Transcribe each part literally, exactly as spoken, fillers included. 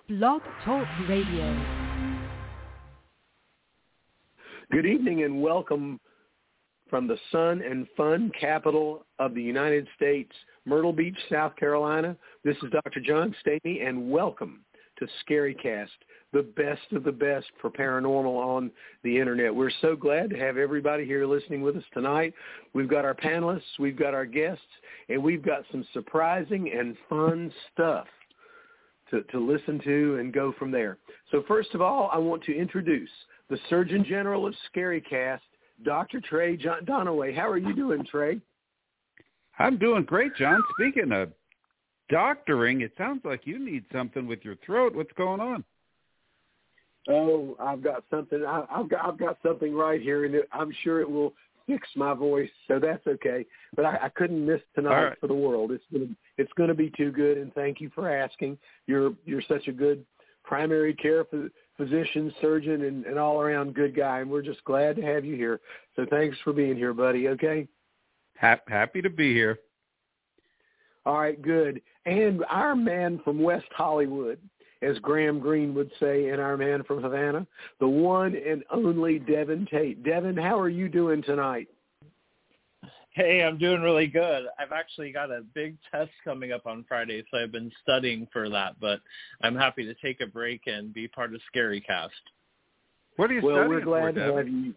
Blog Talk Radio. Good evening and welcome from the sun and fun capital of the United States, Myrtle Beach, South Carolina. This is Doctor John Stamey, and welcome to ScaryCast, the best of the best for paranormal on the internet. We're so glad to have everybody here listening with us tonight. We've got our panelists, we've got our guests, and we've got some surprising and fun stuff to, to listen to and go from there. So first of all, I want to introduce the Surgeon General of ScaryCast, Doctor Trey John Donaway. How are you doing, Trey? I'm doing great, John. Speaking of doctoring, it sounds like you need something with your throat. What's going on? Oh, I've got something. I, I've got I've got something right here, and it, I'm sure it will fix my voice, so that's okay. But I, I couldn't miss tonight right. for the world. It's gonna it's gonna be too good, and thank you for asking. You're you're such a good primary care physician. physician, surgeon, and, and all-around good guy, and we're just glad to have you here. So thanks for being here, buddy, okay? Happy to be here. All right, good. And our man from West Hollywood, as Graham Greene would say, and our man from Havana, the one and only Devin Tate. Devin, how are you doing tonight? Hey, I'm doing really good. I've actually got a big test coming up on Friday, so I've been studying for that, but I'm happy to take a break and be part of ScaryCast. What are you well, studying we're glad for, to Devin? have you.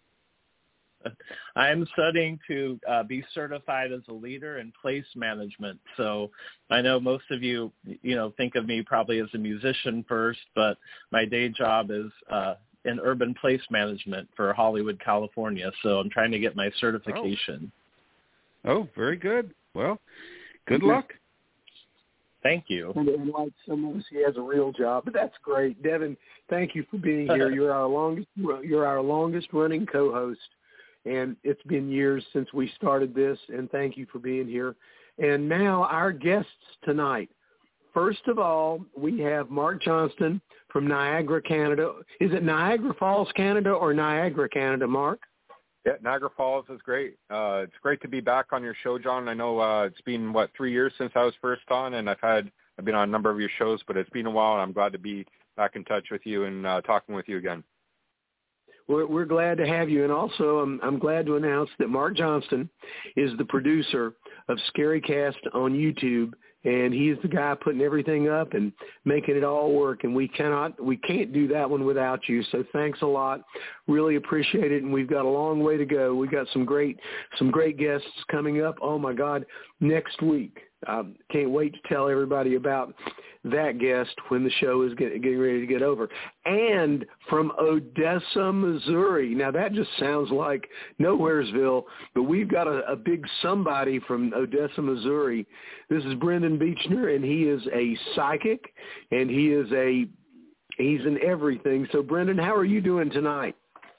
I'm studying to uh, be certified as a leader in place management. So I know most of you, you know, think of me probably as a musician first, but my day job is uh, in urban place management for Hollywood, California. So I'm trying to get my certification. Oh. Oh, very good. Well, good luck. Thank you. And, and like some of us, he has a real job, but that's great. Devin, thank you for being here. You're our longest, you're our longest running co-host, and it's been years since we started this, and thank you for being here. And now our guests tonight. First of all, we have Mark Johnston from Niagara, Canada. Is it Niagara Falls, Canada, or Niagara, Canada, Mark? Yeah, Niagara Falls is great. Uh, it's great to be back on your show, John. I know uh, it's been, what, three years since I was first on, and I've had I've been on a number of your shows, but it's been a while, and I'm glad to be back in touch with you and uh, talking with you again. We're, we're glad to have you, and also I'm, I'm glad to announce that Mark Johnston is the producer of ScaryCast on YouTube, and he's the guy putting everything up and making it all work, and we cannot, we can't do that one without you, so thanks a lot. Really appreciate it, and we've got a long way to go. We got some great, some great guests coming up. Oh, my God, next week. Um, can't wait to tell everybody about that guest when the show is get, getting ready to get over. And from Odessa, Missouri. Now, that just sounds like Nowheresville, but we've got a, a big somebody from Odessa, Missouri. This is Brendan Beechner, and he is a psychic, and he is a he's an everything. So, Brendan, how are you doing tonight?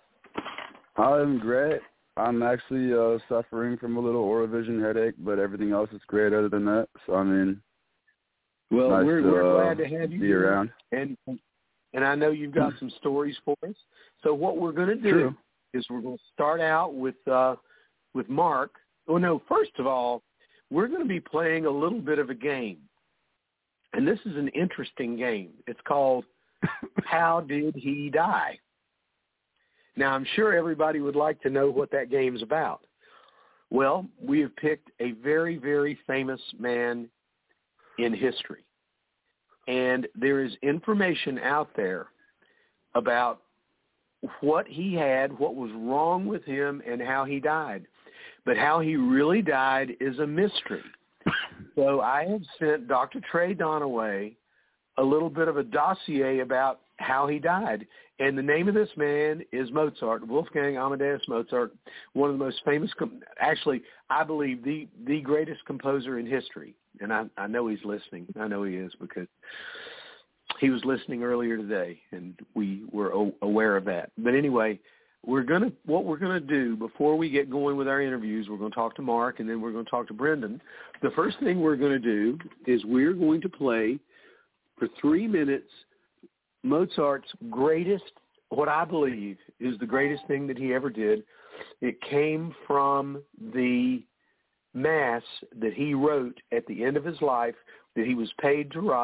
I'm great. I'm actually uh, suffering from a little Orovision headache, but everything else is great other than that. So, I mean, well, nice we're, to, we're uh, glad to have you be here. around. And, and I know you've got some stories for us. So what we're going to do True. is we're going to start out with uh, with Mark. Oh, no, first of all, we're going to be playing a little bit of a game. And this is an interesting game. It's called How Did He Die? Now, I'm sure everybody would like to know what that game's about. Well, we have picked a very, very famous man in history. And there is information out there about what he had, what was wrong with him, and how he died. But how he really died is a mystery. So I have sent Doctor Trey Donaway a little bit of a dossier about how he died. And the name of this man is Mozart, Wolfgang Amadeus Mozart, one of the most famous, com- actually, I believe the, the greatest composer in history. And I, I know he's listening. I know he is because he was listening earlier today, and we were o- aware of that. But anyway, we're gonna what we're going to do before we get going with our interviews, we're going to talk to Mark, and then we're going to talk to Brendan. The first thing we're going to do is we're going to play for three minutes Mozart's greatest, what I believe is the greatest thing that he ever did. It came from the mass that he wrote at the end of his life that he was paid to write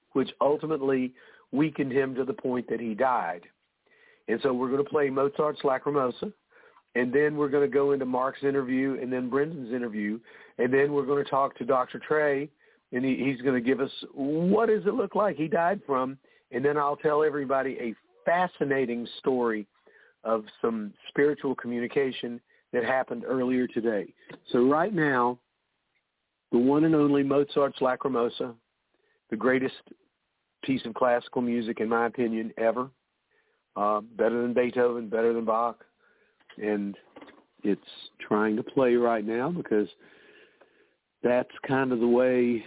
which ultimately weakened him to the point that he died. And so we're going to play Mozart's Lacrimosa, and then we're going to go into Mark's interview and then Brendan's interview, and then we're going to talk to Doctor Trey, and he, he's going to give us what does it look like he died from, and then I'll tell everybody a fascinating story of some spiritual communication that happened earlier today. So right now, the one and only Mozart's Lacrimosa, the greatest piece of classical music, in my opinion, ever. Uh, better than Beethoven, better than Bach. And it's trying to play right now because that's kind of the way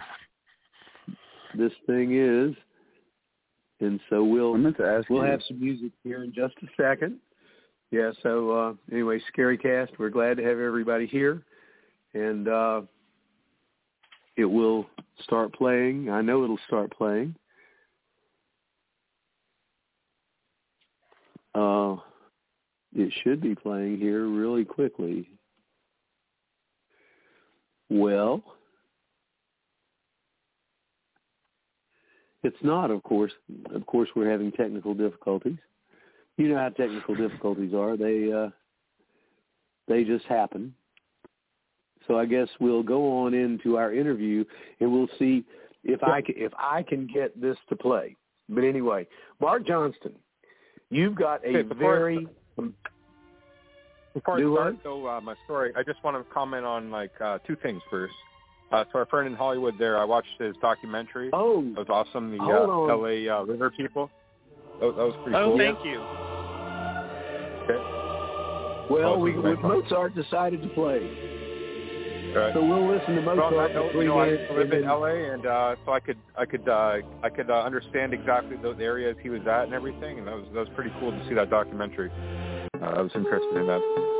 this thing is. And so we'll I meant to ask we'll you. have some music here in just a second. Yeah, so uh, anyway, Scary Cast, we're glad to have everybody here. And uh, it will start playing. I know it'll start playing. Uh, it should be playing here really quickly. Well, it's not, of course. Of course, we're having technical difficulties. You know how technical difficulties are. They uh, they just happen. So I guess we'll go on into our interview, and we'll see if I can, if I can get this to play. But anyway, Mark Johnston, you've got a okay, before, very um, before I do start what? though uh, my story, I just want to comment on like uh, two things first. Uh, so our friend in Hollywood there, I watched his documentary. Oh, That was awesome. The hold uh, on. L A uh, River people. That, that was pretty Oh, cool. thank you. Okay. Well, Oh, we, this is we my phone. Mozart decided to play. All right. So we'll listen to Well, Mozart on that for note, three you know, I minutes. used to live and in then- L A, and uh, so I could I could uh, I could uh, understand exactly those areas he was at and everything, and that was that was pretty cool to see that documentary. Uh, I was interested in that.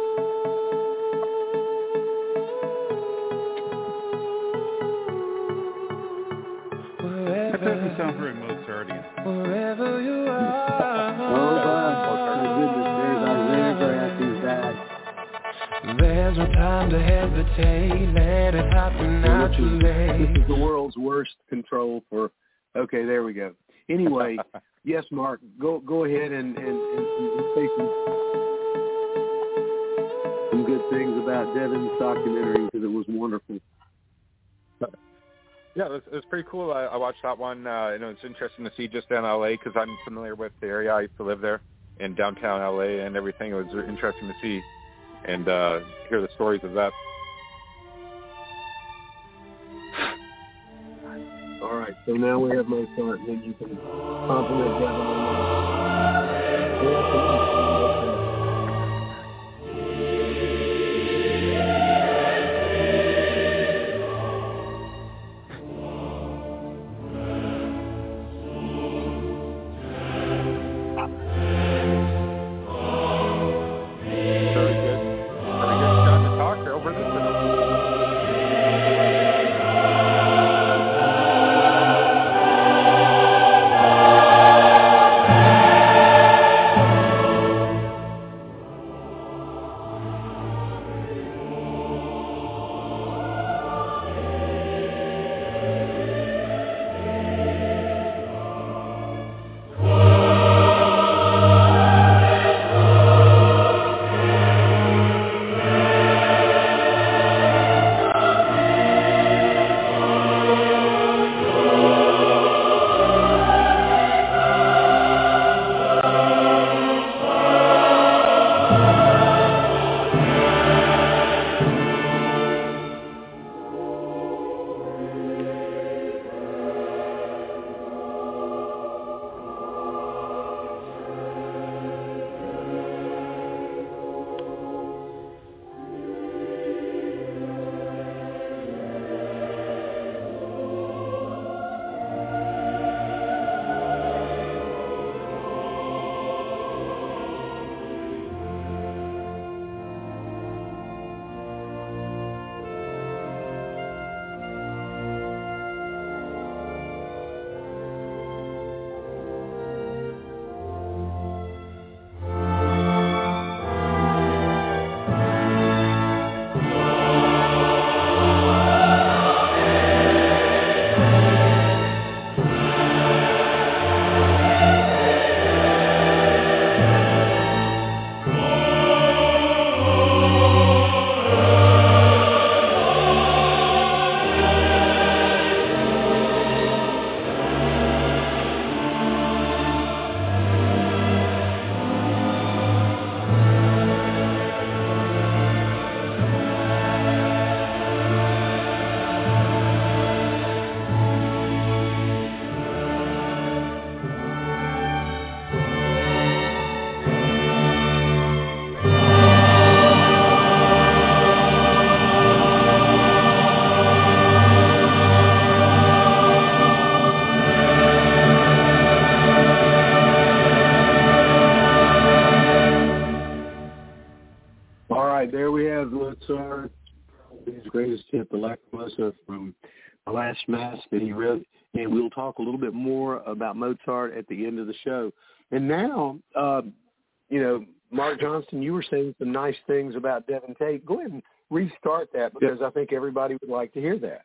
That doesn't sound very Mozartian. Wherever you are. Oh, my goodness, there's Isaiah Grass. He's back. There's no time to hesitate. Let it happen This is, naturally. this is the world's worst control for. Okay, there we go. Anyway, yes, Mark, go go ahead and and, and, and say some, some good things about Devin's documentary because it was wonderful. Yeah, it was, it was pretty cool. I, I watched that one, uh, and it was interesting to see just in L A because I'm familiar with the area. I used to live there in downtown L A and everything. It was interesting to see and uh, hear the stories of that. All right, so now we have Mozart, and then you can compliment Devin on that. Very good. Are we good, John, to talk over this? Or no? Mozart, his greatest hit, the Lacrimosa from The Last Mass that he wrote, and we'll talk a little bit more about Mozart at the end of the show. And now, uh, you know, Mark Johnston, you were saying some nice things about Devin Tate. Go ahead and restart that because yeah. I think everybody would like to hear that.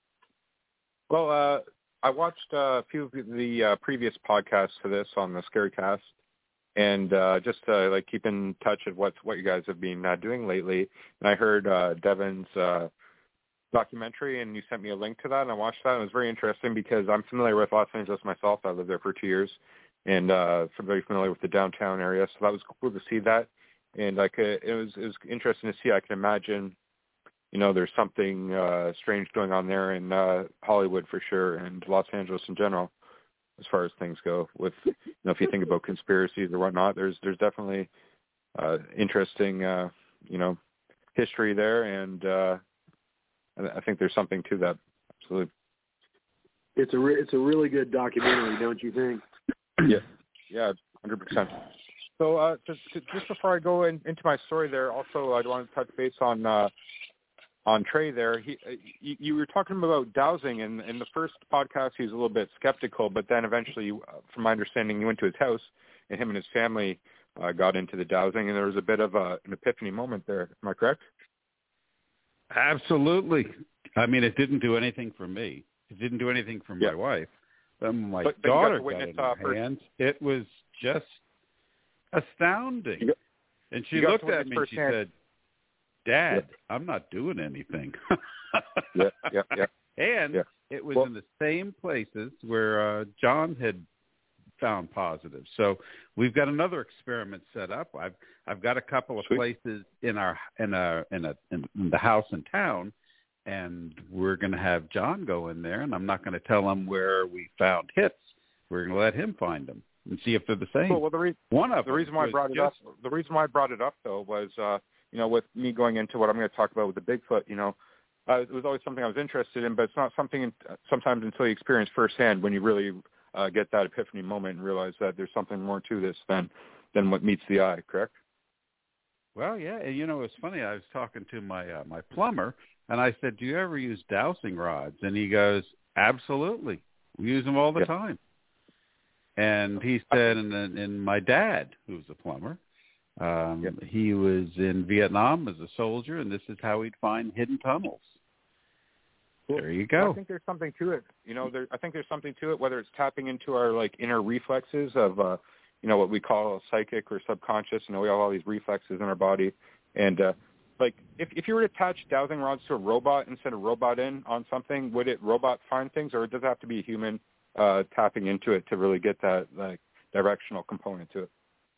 Well, uh, I watched uh, a few of the uh, previous podcasts to this on the Scarycast, and uh, just to like keep in touch of what what you guys have been uh, doing lately. And I heard uh, Devin's uh, documentary, and you sent me a link to that, and I watched that, and it was very interesting because I'm familiar with Los Angeles myself. I lived there for two years, and uh, I'm very familiar with the downtown area, so that was cool to see that. And like it was it was interesting to see. I can imagine, you know, there's something uh, strange going on there in uh, Hollywood for sure, and Los Angeles in general, as far as things go. With, you know, if you think about conspiracies or whatnot, there's there's definitely uh, interesting, uh, you know, history there, and uh, I think there's something to that. Absolutely. It's a re- it's a really good documentary, don't you think? Yeah, yeah, one hundred percent. So uh, just, just before I go in, into my story there, also I want to touch base on uh, on Trey there. He, you, you were talking about dowsing, and in the first podcast he was a little bit skeptical, but then eventually, from my understanding, you went to his house, and him and his family uh, got into the dowsing, and there was a bit of a, an epiphany moment there. Am I correct? Absolutely. I mean, it didn't do anything for me. It didn't do anything for my yeah. wife. When my but, but daughter got, witness, got in her uh, hands, it was just astounding. Got, and she looked at me and she hand. said, Dad, yeah. I'm not doing anything. yeah, yeah, yeah. And yeah. it was well, in the same places where uh, John had found positive. So we've got another experiment set up. I've I've got a couple of sweet. places in our in a in a in the house in town, and we're going to have John go in there, and I'm not going to tell him where we found hits. We're going to let him find them and see if they're the same. Cool. Well, the, re- One of the reason why I brought it just, up, the reason why I brought it up though was, uh, you know, with me going into what I'm going to talk about with the Bigfoot, you know, uh, it was always something I was interested in, but it's not something in, sometimes until you experience firsthand when you really uh, get that epiphany moment and realize that there's something more to this than than what meets the eye. Correct? Well, yeah. And, you know, it's funny. I was talking to my uh, my plumber, and I said, "Do you ever use dowsing rods?" And he goes, "Absolutely. We use them all the yeah. time." And he said, and, and my dad, who's a plumber, um, yep. he was in Vietnam as a soldier, and this is how he'd find hidden tunnels. Cool. There you go. I think there's something to it. You know, there, I think there's something to it, whether it's tapping into our, like, inner reflexes of, uh, you know, what we call psychic or subconscious. You know, we have all these reflexes in our body. And, uh, like, if, if you were to attach dowsing rods to a robot and send a robot in on something, would it robot find things, or does it have to be a human uh, tapping into it to really get that, like, directional component to it?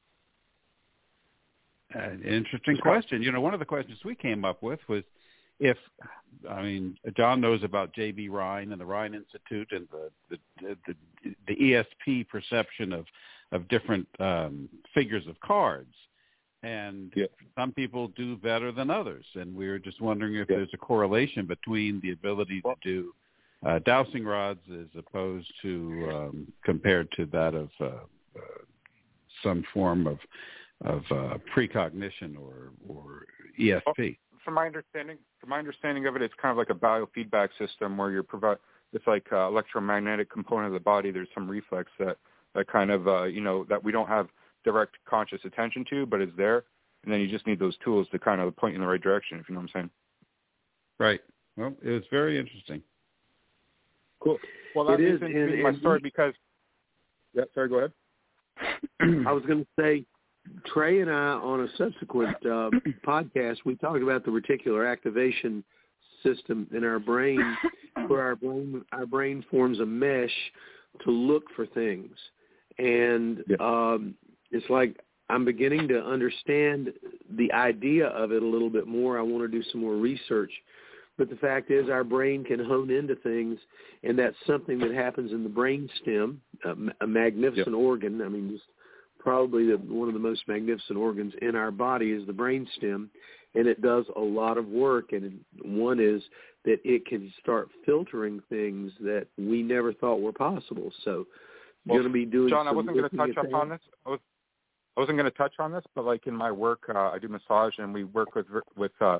An interesting question. You know, one of the questions we came up with was if, I mean, John knows about J B Rhine and the Rhine Institute and the the, the, the E S P perception of, of different um, figures of cards. And yeah. some people do better than others. And we were just wondering if yeah. there's a correlation between the ability to do uh, dowsing rods as opposed to um, compared to that of uh, uh, some form of of uh, precognition or or E S P. Well, from my understanding, from my understanding of it, it's kind of like a biofeedback system where you're provide. It's like uh, electromagnetic component of the body. There's some reflex that that kind of uh, you know that we don't have direct conscious attention to, but it's there, and then you just need those tools to kind of point you in the right direction. If you know what I'm saying. Right. Well, it was very interesting. Cool. Well, that it is is in, and, in my and story he, because. Yeah. Sorry. Go ahead. I was going to say, Trey and I, on a subsequent uh, podcast, we talked about the reticular activation system in our brain, where our brain our brain forms a mesh to look for things, and yeah. um, it's like I'm beginning to understand the idea of it a little bit more. I want to do some more research. But the fact is our brain can hone into things, and that's something that happens in the brain stem, a, a magnificent yep. organ. I mean, just probably the, one of the most magnificent organs in our body is the brain stem, and it does a lot of work. And one is that it can start filtering things that we never thought were possible. So you're well, going to be doing John, some I wasn't going to touch up things. on this. I was I wasn't going to touch on this, but like in my work, uh, I do massage, and we work with with uh,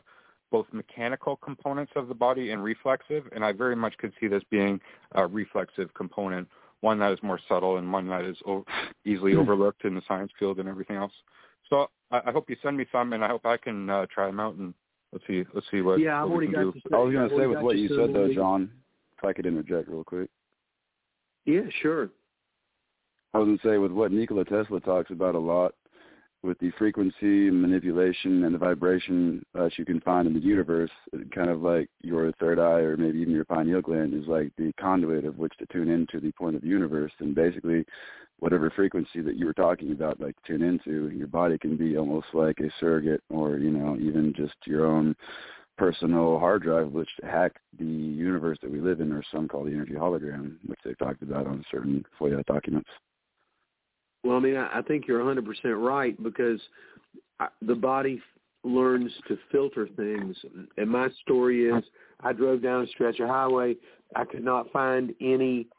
both mechanical components of the body and reflexive, and I very much could see this being a reflexive component, one that is more subtle and one that is o- easily overlooked in the science field and everything else. So I, I hope you send me some, and I hope I can uh, try them out, and let's see let's see what, yeah, what we can do. To say, I was going to say with what you said, though, movie. John, if I could interject real quick. Yeah, sure. I was going to say with what Nikola Tesla talks about a lot, with the frequency manipulation and the vibration that you can find in the universe, kind of like your third eye or maybe even your pineal gland is like the conduit of which to tune into the point of the universe. And basically, whatever frequency that you were talking about, like tune into, your body can be almost like a surrogate or, you know, even just your own personal hard drive, which hack the universe that we live in, or some call the energy hologram, which they've talked about on certain FOIA documents. Well, I mean, I think you're one hundred percent right, because the body learns to filter things. And my story is, I drove down a stretch of highway. I could not find any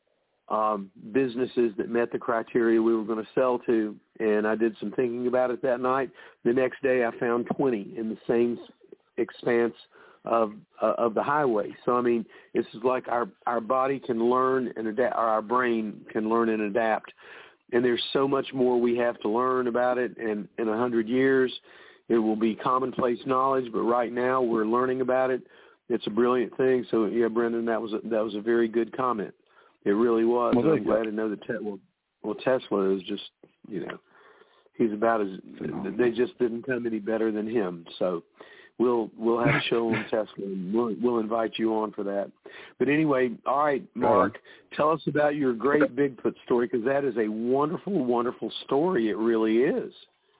um, businesses that met the criteria we were going to sell to, and I did some thinking about it that night. The next day, I found twenty in the same expanse of uh, of the highway. So, I mean, it's like our, our body can learn and adapt, or our brain can learn and adapt. And there's so much more we have to learn about it. And in a hundred years, it will be commonplace knowledge. But right now, we're learning about it. It's a brilliant thing. So, yeah, Brendan, that was a, that was a very good comment. It really was. Well, I'm glad to know that te- well, well, Tesla is just, you know, he's about as they just didn't come any better than him. So we'll we'll have a show on Tesla, and we'll we'll invite you on for that. But anyway, all right, Mark, tell us about your great Bigfoot story, because that is a wonderful, wonderful story. It really is.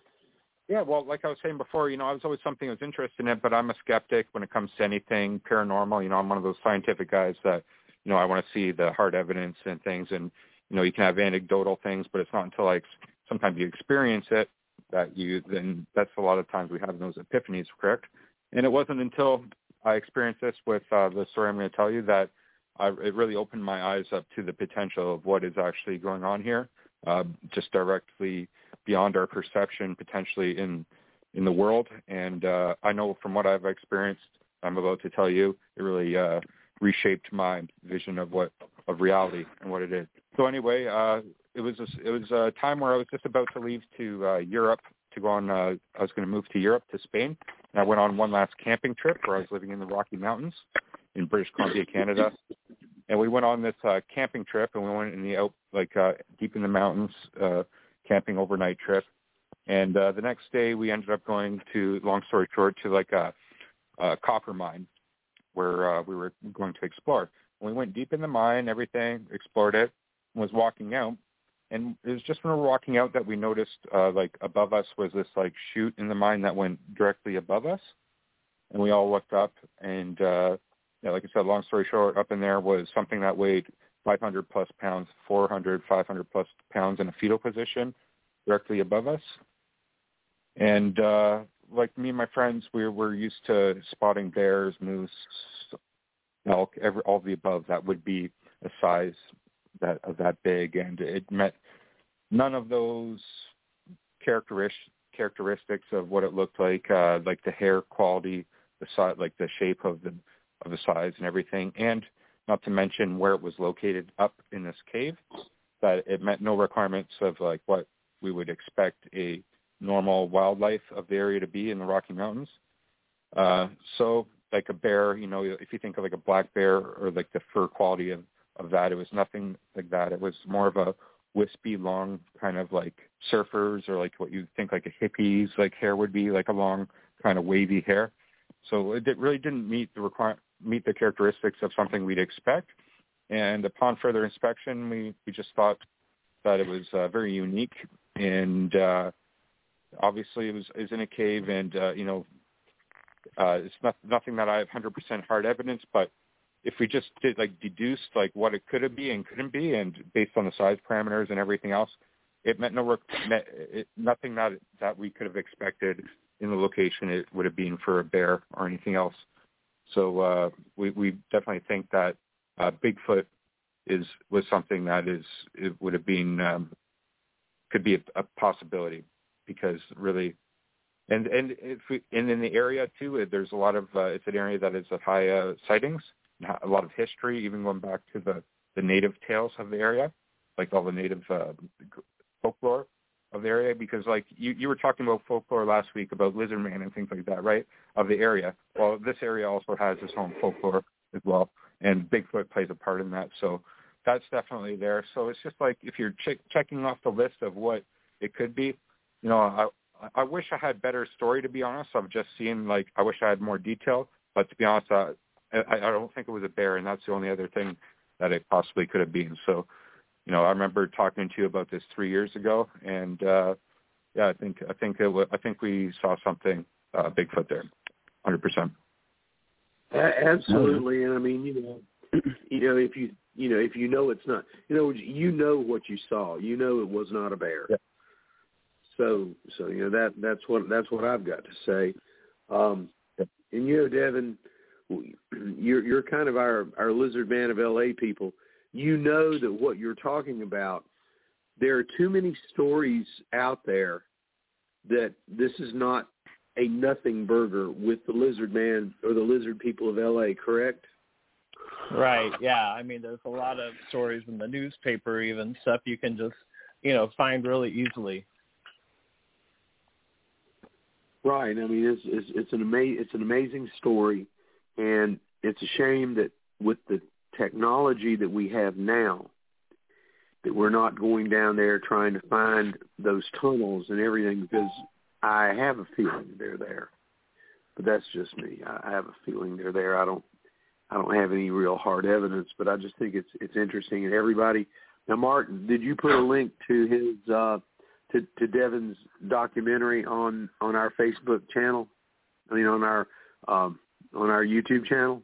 Yeah, well, like I was saying before, you know, I was always something I was interested in it, but I'm a skeptic when it comes to anything paranormal. You know, I'm one of those scientific guys that, you know, I want to see the hard evidence and things. And, you know, you can have anecdotal things, but it's not until, like, sometimes you experience it that you, then that's a lot of times we have those epiphanies, correct? And it wasn't until I experienced this with uh, the story I'm going to tell you that I, it really opened my eyes up to the potential of what is actually going on here, uh, just directly beyond our perception, potentially in in the world. And uh, I know from what I've experienced, I'm about to tell you, it really uh, reshaped my vision of what of reality and what it is. So anyway, uh, it was a, it was a time where I was just about to leave to uh, Europe to go on. Uh, I was going to move to Europe, to Spain, and I went on one last camping trip where I was living in the Rocky Mountains in British Columbia, Canada. And we went on this uh, camping trip, and we went in the out, like uh, deep in the mountains, uh, camping overnight trip. And uh, the next day, we ended up going to, long story short, to like a, a copper mine where uh, we were going to explore. And we went deep in the mine, everything, explored it, and was walking out. And it was just when we were walking out that we noticed, uh, like, above us was this, like, chute in the mine that went directly above us. And we all looked up, and, uh, yeah, like I said, long story short, up in there was something that weighed five hundred plus pounds, four hundred, five hundred plus pounds in a fetal position directly above us. And, uh, like me and my friends, we were used to spotting bears, moose, elk, every, all the above that would be a size that of that big, and it met none of those characteristic characteristics of what it looked like, uh, like the hair quality, the size, like the shape of the of the size and everything, and not to mention where it was located up in this cave. That it met no requirements of like what we would expect a normal wildlife of the area to be in the Rocky Mountains. Uh, so like a bear, you know, if you think of like a black bear or like the fur quality of of that, it was nothing like that. It was more of a wispy, long kind of like surfers, or like what you think like a hippie's like hair would be, like a long kind of wavy hair. So it really didn't meet the require meet the characteristics of something we'd expect. And upon further inspection, we, we just thought that it was uh, very unique. And uh, obviously, it was, it was in a cave, and uh, you know, uh, it's not nothing that I have one hundred percent hard evidence, but if we just did like deduced like what it could be and couldn't be, and based on the size parameters and everything else, it meant no met, it, nothing that that we could have expected in the location it would have been for a bear or anything else. So uh, we we definitely think that uh, Bigfoot is was something that is it would have been um, could be a, a possibility, because really And and if we, and in the area too, there's a lot of uh, it's an area that is of high uh, sightings, a lot of history, even going back to the, the native tales of the area, like all the native uh, folklore of the area. Because like you, you were talking about folklore last week about lizard man and things like that, right? Of the area. Well, this area also has its own folklore as well, and Bigfoot plays a part in that. So that's definitely there. So it's just like if you're ch- checking off the list of what it could be, you know, I. I wish I had better story, to be honest. I've just seen, like, I wish I had more detail. But to be honest, uh, I, I don't think it was a bear, and that's the only other thing that it possibly could have been. So, you know, I remember talking to you about this three years ago, and uh, yeah, I think I think it w- I think we saw something uh, Bigfoot there, one hundred percent. Absolutely, and I mean, you know, you know, if you you know if you know it's not, you know, you know what you saw. You know it was not a bear. Yeah. So, so you know that that's what that's what I've got to say. Um, and you know, Devin, you're you're kind of our, our lizard man of L A people. You know that what you're talking about. There are too many stories out there that this is not a nothing burger with the lizard man or the lizard people of L A. Correct? Right. Yeah. I mean, there's a lot of stories in the newspaper, even stuff you can just you know find really easily. Right. I mean, it's it's, it's an ama- it's an amazing story, and it's a shame that with the technology that we have now, that we're not going down there trying to find those tunnels and everything, because I have a feeling they're there. But that's just me. I have a feeling they're there. I don't I don't have any real hard evidence, but I just think it's it's interesting. And everybody, now, Mark, did you put a link to his? Uh, To, to Devin's documentary on, on our Facebook channel? I mean, on our um, on our YouTube channel?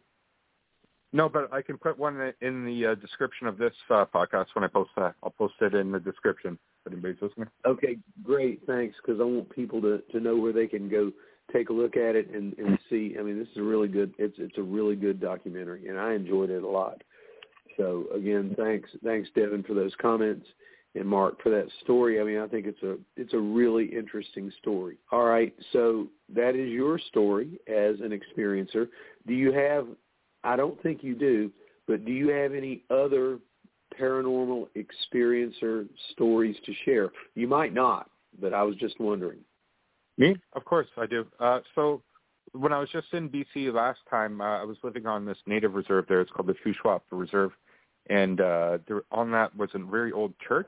No, but I can put one in the uh, description of this uh, podcast when I post that. I'll post it in the description if anybody's listening. Okay, great, thanks, because I want people to, to know where they can go take a look at it and, and see. I mean, this is a really good. It's it's a really good documentary, and I enjoyed it a lot. So again, thanks, thanks, Devin, for those comments. And Mark, for that story. I mean, I think it's a it's a really interesting story. All right, so that is your story as an experiencer. Do you have, I don't think you do, but do you have any other paranormal experiencer stories to share? You might not, but I was just wondering. Me? Of course I do. Uh, so when I was just in B C last time, uh, I was living on this native reserve there. It's called the Shuswap Reserve. And uh, there, on that was a very old church.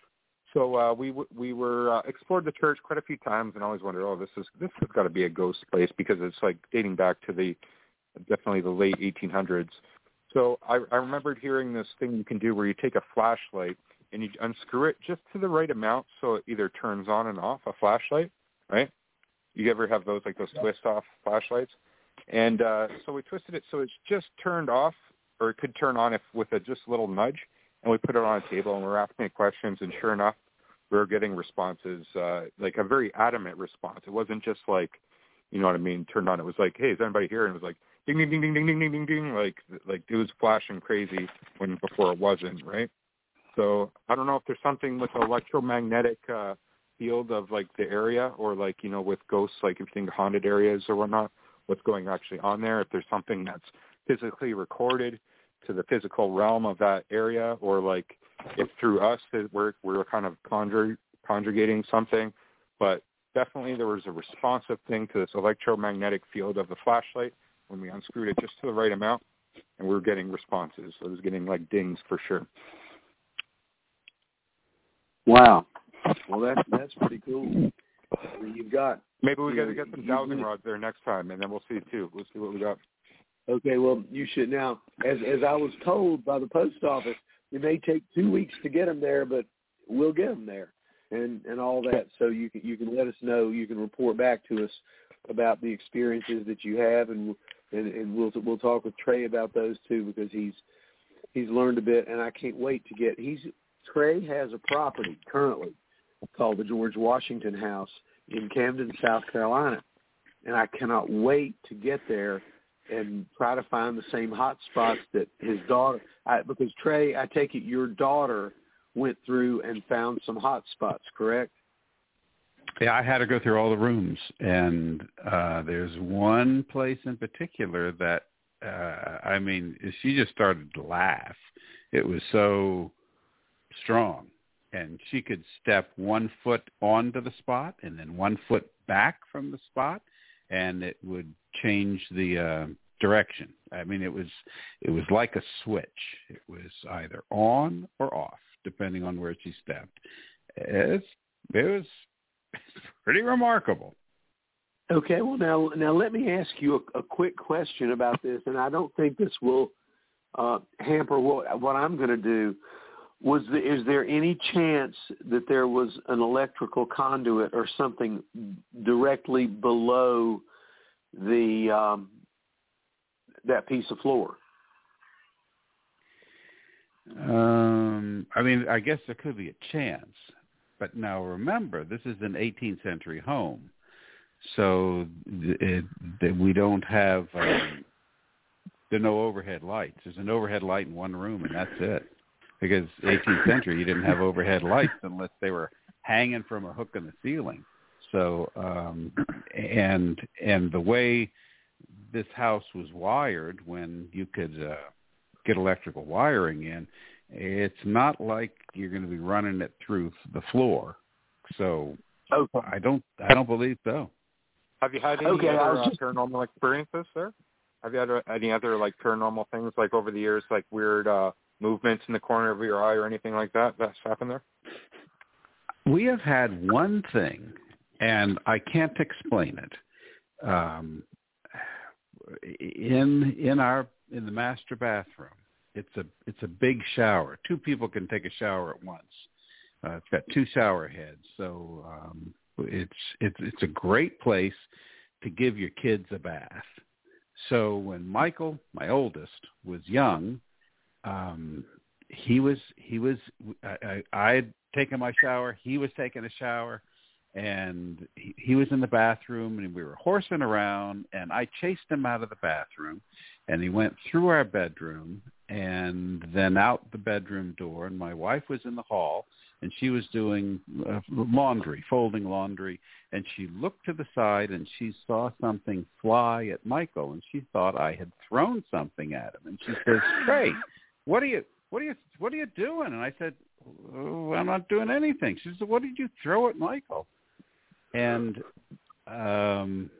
So uh, we w- we were uh, explored the church quite a few times, and always wondered, oh, this is this has got to be a ghost place, because it's like dating back to the definitely the late eighteen hundreds. So I, I remembered hearing this thing you can do where you take a flashlight and you unscrew it just to the right amount so it either turns on and off a flashlight, right? You ever have those like those twist off flashlights? And uh, so we twisted it so it's just turned off. Or it could turn on if with a just little nudge, and we put it on a table, and we were asking it questions, and sure enough, we were getting responses, uh, like a very adamant response. It wasn't just like, you know what I mean, turned on. It was like, hey, is anybody here? And it was like, ding, ding, ding, ding, ding, ding, ding, ding, ding, like, like it was flashing crazy when before it wasn't, right? So I don't know if there's something with the electromagnetic uh, field of, like, the area, or, like, you know, with ghosts, like if you think haunted areas or whatnot, what's going actually on there, if there's something that's physically recorded to the physical realm of that area, or like if through us we're we're kind of conjure, conjugating something. But definitely there was a responsive thing to this electromagnetic field of the flashlight when we unscrewed it just to the right amount, and we were getting responses. So it was getting like dings for sure. Wow. Well, that's that's pretty cool. I mean, you've got maybe we you got know, to get some you, dowsing you, rods there next time, and then we'll see too. We'll see what we got. Okay, well, you should now, as as I was told by the post office, it may take two weeks to get them there, but we'll get them there, and and all that. So you can you can let us know. You can report back to us about the experiences that you have, and and, and we'll we'll talk with Trey about those too, because he's he's learned a bit, and I can't wait to get. He's Trey has a property currently called the George Washington House in Camden, South Carolina, and I cannot wait to get there and try to find the same hot spots that his daughter, I, because Trey, I take it your daughter went through and found some hot spots, correct? Yeah, I had to go through all the rooms, and uh, there's one place in particular that, uh, I mean, she just started to laugh. It was so strong, and she could step one foot onto the spot and then one foot back from the spot, and it would change the uh, direction. I mean, it was it was like a switch. It was either on or off, depending on where she stepped. It's, it was pretty remarkable. Okay, well now now let me ask you a, a quick question about this, and I don't think this will uh, hamper what what I'm going to do. Was the, is there any chance that there was an electrical conduit or something directly below the um, that piece of floor? Um, I mean, I guess there could be a chance. But now remember, this is an eighteenth century home, so it, it, we don't have um, there are no overhead lights. There's an overhead light in one room, and that's it. Because eighteenth century, you didn't have overhead lights unless they were hanging from a hook in the ceiling. So, um, and and the way this house was wired, when you could uh, get electrical wiring in, it's not like you're going to be running it through the floor. So okay. I don't I don't believe so. Have you had any okay, other just... uh, paranormal experiences there? Have you had uh, any other like paranormal things like over the years, like weird uh, movements in the corner of your eye or anything like that that's happened there? We have had one thing, and I can't explain it. Um, in in our in the master bathroom. It's a it's a big shower. Two people can take a shower at once. Uh, it's got two shower heads, so um, it's it's it's a great place to give your kids a bath. So when Michael, my oldest, was young, um, he was he was I, I I'd taken my shower. He was taking a shower, and he, he was in the bathroom, and we were horsing around, and I chased him out of the bathroom, and he went through our bedroom and then out the bedroom door, and my wife was in the hall, and she was doing uh, laundry, folding laundry, and she looked to the side, and she saw something fly at Michael, and she thought I had thrown something at him, and she says, "Trey, what are you, what are you, what are you doing?" And I said, "Oh, I'm not doing anything." She said, "What did you throw at Michael?" And um,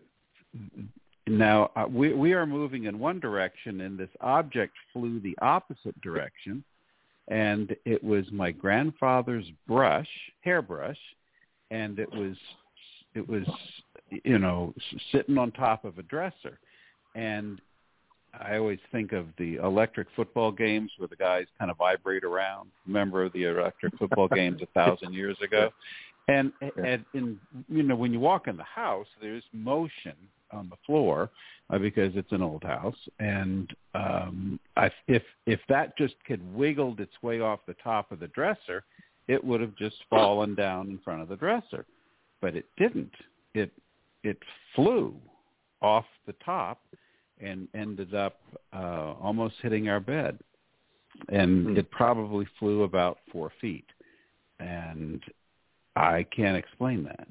now uh, we we are moving in one direction, and this object flew the opposite direction, and it was my grandfather's brush, hairbrush, and it was it was you know sitting on top of a dresser, and I always think of the electric football games where the guys kind of vibrate around. Remember the electric football games a thousand years ago? And, and in, you know, when you walk in the house, there's motion on the floor uh, because it's an old house. And um, I, if if that just had wiggled its way off the top of the dresser, it would have just fallen down in front of the dresser. But it didn't. It it flew off the top and ended up uh, almost hitting our bed. And mm-hmm. it probably flew about four feet. And I can't explain that.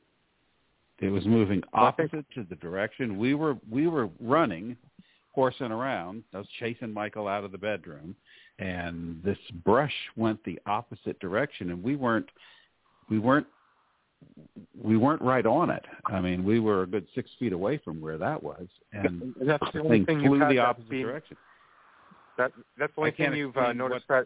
It was moving opposite to the direction. We were we were running, horsing around. I was chasing Michael out of the bedroom, and this brush went the opposite direction, and we weren't we weren't we weren't right on it. I mean, we were a good six feet away from where that was, and that's the the only thing thing flew you've the had opposite been, direction. That that's the only thing you've uh, noticed what, that.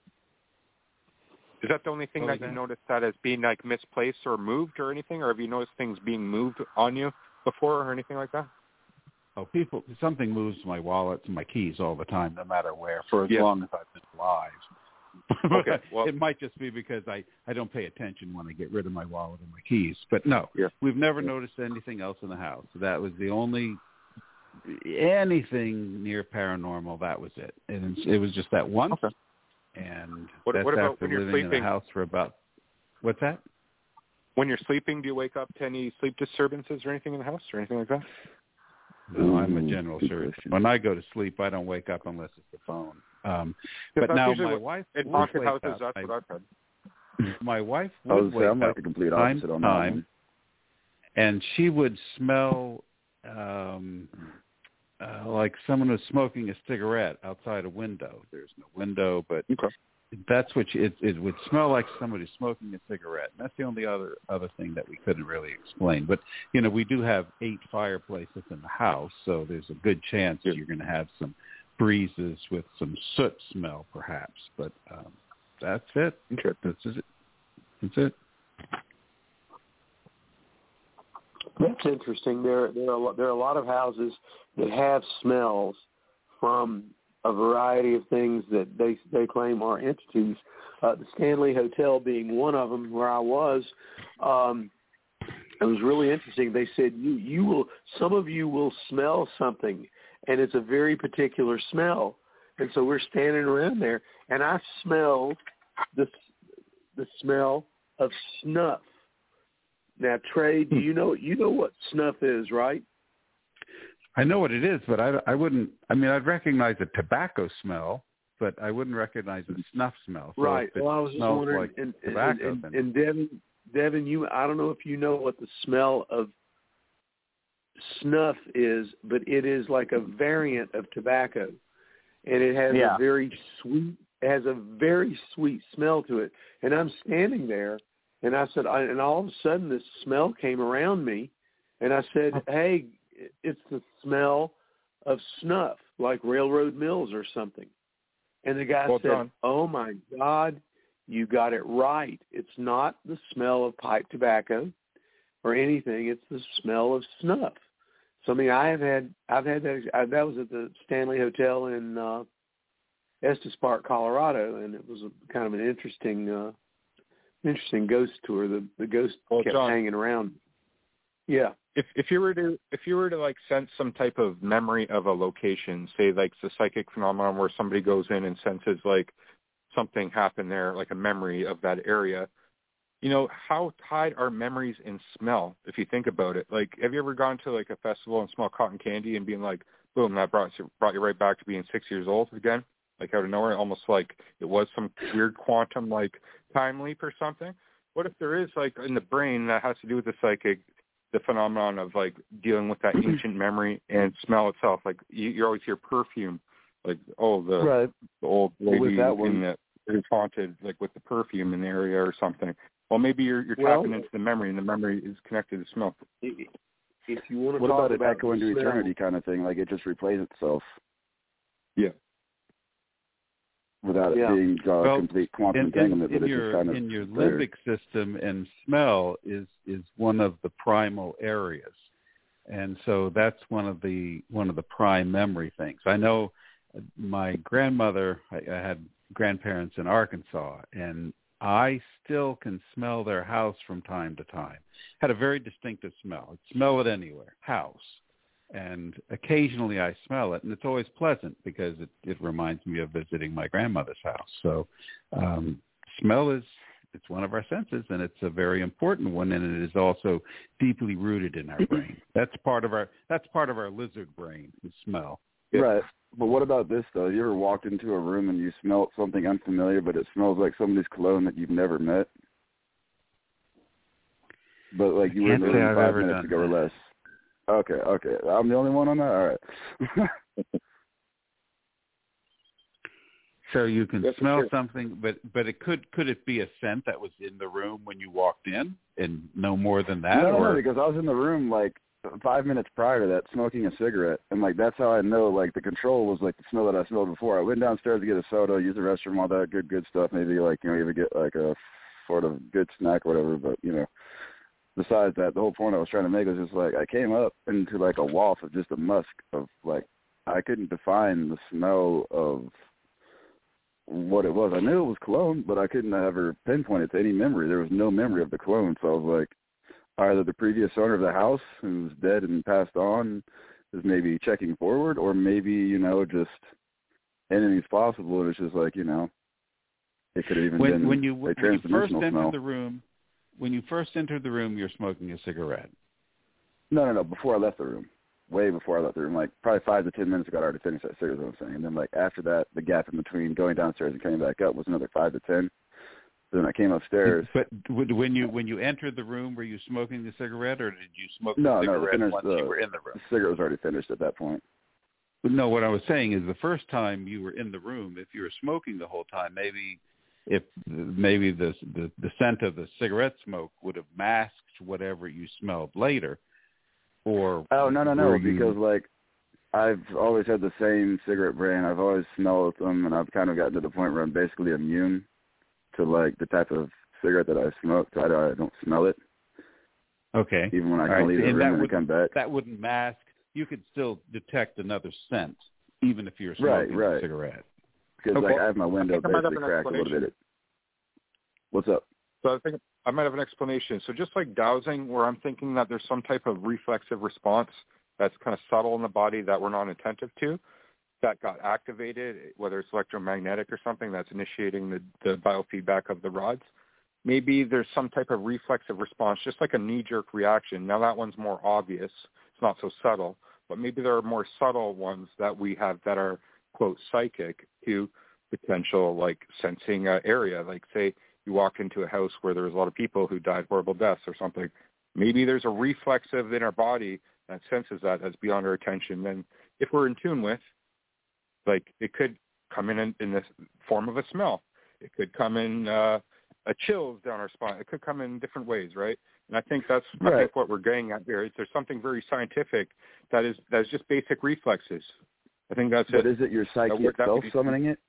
Is that the only thing that you noticed that as being like misplaced or moved or anything, or have you noticed things being moved on you before or anything like that? Oh, people, something moves my wallet and my keys all the time, no matter where, for as yeah. long as I've been alive. Okay, well, it might just be because I, I don't pay attention when I get rid of my wallet and my keys. But no, yeah. we've never yeah. noticed anything else in the house. That was the only, anything near paranormal, that was it. And it was just that once. Okay. And what, that's what about after when you're living sleeping? in the house for about, what's that? When you're sleeping, do you wake up to any sleep disturbances or anything in the house or anything like that? No, I'm a general sure. When I go to sleep, I don't wake up unless it's the phone. Um, but now my wife in would haunted wake houses, up. that's I, what I've heard. My wife would I was wake say, I'm like up the complete time opposite on time. that one. and she would smell um, uh, like someone was smoking a cigarette outside a window. There's no window, but okay. that's what she, it, it would smell like somebody smoking a cigarette. And that's the only other other thing that we couldn't really explain. But, you know, we do have eight fireplaces in the house, so there's a good chance that you're going to have some breezes with some soot smell, perhaps. But um, that's it. That's it. That's it. That's interesting. There, there are there are a lot of houses that have smells from a variety of things that they they claim are entities. Uh, the Stanley Hotel being one of them, where I was. Um, it was really interesting. They said you you will some of you will smell something, and it's a very particular smell. And so we're standing around there, and I smelled the the smell of snuff. Now, Trey, do you know you know what snuff is, right? I know what it is, but I, I wouldn't. I mean, I'd recognize the tobacco smell, but I wouldn't recognize the snuff smell. So right. Well, I was just wondering. Like and, tobacco, and, and, and Devin, Devin, you, I don't know if you know what the smell of snuff is, but it is like a variant of tobacco, and it has yeah. a very sweet. It has a very sweet smell to it. And I'm standing there. And I said, I, and all of a sudden this smell came around me, and I said, hey, it's the smell of snuff, like Railroad Mills or something. And the guy well said, done. oh, my God, you got it right. It's not the smell of pipe tobacco or anything. It's the smell of snuff. So, I mean, I have had, I've had that, I, that was at the Stanley Hotel in uh, Estes Park, Colorado, and it was a, kind of an interesting uh Interesting ghost tour. The the ghost well, kept John, hanging around. Yeah. If if you were to if you were to like sense some type of memory of a location, say like the psychic phenomenon where somebody goes in and senses like something happened there, like a memory of that area, you know, how tied are memories in smell? If you think about it, like, have you ever gone to like a festival and smelled cotton candy and being like, boom, that brought you, brought you right back to being six years old again? Like out of nowhere, almost like it was some weird quantum like time leap or something. What if there is like in the brain that has to do with the psychic, the phenomenon of like dealing with that ancient memory and smell itself? Like you, you always hear perfume, like oh the, right. the old lady that one, in the is haunted like with the perfume in the area or something. Well, maybe you're you're well, tapping into the memory and the memory is connected to smell. If you want to what talk about it about echo into smell, eternity kind of thing? Like it just replays itself. Yeah. Without yeah. it being uh, well, complete quantum in, entanglement, in, but in it's your, just kind of in your there. limbic system, and smell is is one of the primal areas, and so that's one of the one of the prime memory things. I know my grandmother. I, I had grandparents in Arkansas, and I still can smell their house from time to time. Had a very distinctive smell. I'd smell it anywhere. House. And occasionally I smell it, and it's always pleasant because it, it reminds me of visiting my grandmother's house. So um, smell is it's one of our senses, and it's a very important one, and it is also deeply rooted in our brain. That's part of our that's part of our lizard brain, the smell. Yeah. Right. But what about this, though? You ever walked into a room and you smelled something unfamiliar, but it smells like somebody's cologne that you've never met? But, like, you were in the room five minutes ago or less. Okay, okay. I'm the only one on that? All right. So you can That's smell true. something, but but it could could it be a scent that was in the room when you walked in, and no more than that? No, or? no, because I was in the room, like, five minutes prior to that smoking a cigarette, and, like, that's how I know, like, the control was, like, the smell that I smelled before. I went downstairs to get a soda, use the restroom, all that good, good stuff, maybe, like, you know, even get, like, a sort of good snack or whatever, but, you know. Besides that, the whole point I was trying to make was just, like, I came up into, like, a waft of just a musk of, like, I couldn't define the smell of what it was. I knew it was cologne, but I couldn't ever pinpoint it to any memory. There was no memory of the cologne, so I was like, either the previous owner of the house, who's dead and passed on, is maybe checking forward, or maybe, you know, just anything's possible, and it's just like, you know, it could have even when, been when you, a when you first transdimensional entered smell. the room, when you first entered the room, you're smoking a cigarette. No, no, no, before I left the room. Way before I left the room, like probably five to ten minutes ago, I'd already finished that cigarette, what I'm saying. And then, like, after that, the gap in between going downstairs and coming back up was another five to ten. Then I came upstairs. But when you when you entered the room, were you smoking the cigarette, or did you smoke the no, cigarette no, once the, you were in the room? The cigarette was already finished at that point. No, what I was saying is the first time you were in the room, if you were smoking the whole time, maybe if maybe the the, the scent of the cigarette smoke would have masked whatever you smelled later. Or oh no no no you... because like I've always had the same cigarette brand. I've always smelled them, and I've kind of gotten to the point where I'm basically immune to like the type of cigarette that I smoke. So I, I don't smell it. Okay. Even when I All can right. leave the and room and I come back. That wouldn't mask. You could still detect another scent, even if you're smoking right, right. a cigarette. Because okay. like I have my window basically cracked a little bit. What's up? So I think I might have an explanation. So just like dowsing, where I'm thinking that there's some type of reflexive response that's kind of subtle in the body that we're not attentive to, that got activated, whether it's electromagnetic or something that's initiating the, the biofeedback of the rods. Maybe there's some type of reflexive response, just like a knee-jerk reaction. Now that one's more obvious. It's not so subtle. But maybe there are more subtle ones that we have that are, quote, psychic to potential, like, sensing uh, area. Like, say, you walk into a house where there's a lot of people who died horrible deaths or something. Maybe there's a reflexive in our body that senses that that's beyond our attention. Then if we're in tune with, like, it could come in in, in the form of a smell. It could come in uh, a chills down our spine. It could come in different ways, right? And I think that's right. I think what we're getting at here is there's something very scientific that is that is just basic reflexes. I think that's but it. But is it your psyche that, itself that summoning it?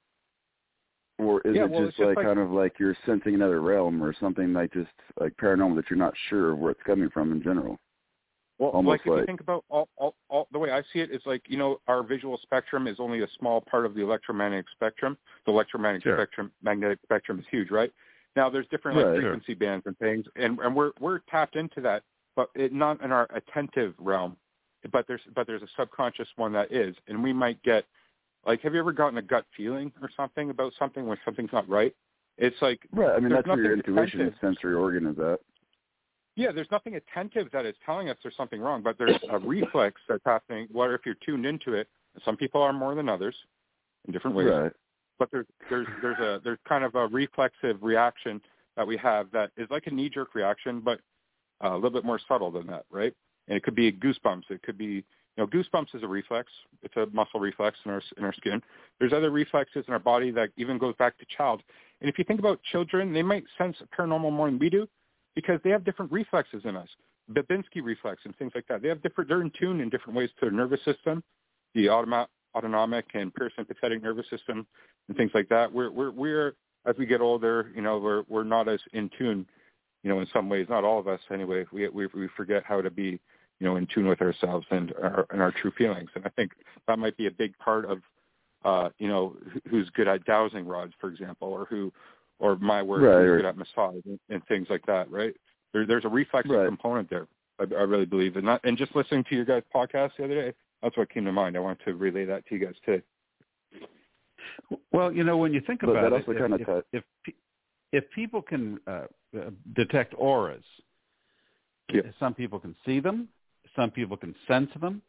Or is yeah, it well, just, just like, like kind of like you're sensing another realm or something like just like paranormal that you're not sure of where it's coming from in general? Well, Almost like if like, you think about all, all, all, the way I see it is like, you know, our visual spectrum is only a small part of the electromagnetic spectrum. The electromagnetic sure. spectrum, magnetic spectrum is huge, right? Now there's different like right, frequency sure. bands and things, and, and we're we're tapped into that, but it, not in our attentive realm. But there's but there's a subconscious one that is, and we might get like, have you ever gotten a gut feeling or something about something when something's not right? It's like right. I mean, that's where your intuition attentive. and sensory organ is at. Yeah, there's nothing attentive that is telling us there's something wrong, but there's a reflex that's happening. What if you're tuned into it? Some people are more than others in different ways. Right. But there's there's there's a there's kind of a reflexive reaction that we have that is like a knee-jerk reaction, but uh, a little bit more subtle than that, right? And it could be goosebumps. It could be, you know, goosebumps is a reflex. It's a muscle reflex in our in our skin. There's other reflexes in our body that even goes back to child. And if you think about children, they might sense paranormal more than we do, because they have different reflexes in us, Babinski reflex and things like that. They have different, they're in tune in different ways to their nervous system, the automa- autonomic and parasympathetic nervous system and things like that. We're, we're, we're, as we get older, you know, we're, we're not as in tune, you know, in some ways, not all of us anyway. We, we, we forget how to be, you know, in tune with ourselves and our, and our true feelings. And I think that might be a big part of, uh, you know, who's good at dowsing rods, for example, or who, or my work right, is right. good at massage and, and things like that, right? There, there's a reflexive right. component there, I, I really believe. And, not, and just listening to your guys' podcast the other day, that's what came to mind. I wanted to relay that to you guys too. Well, you know, when you think but about that it, also kind of if, t- if, if, if people can uh, uh, detect auras, yeah. some people can see them, some people can sense them.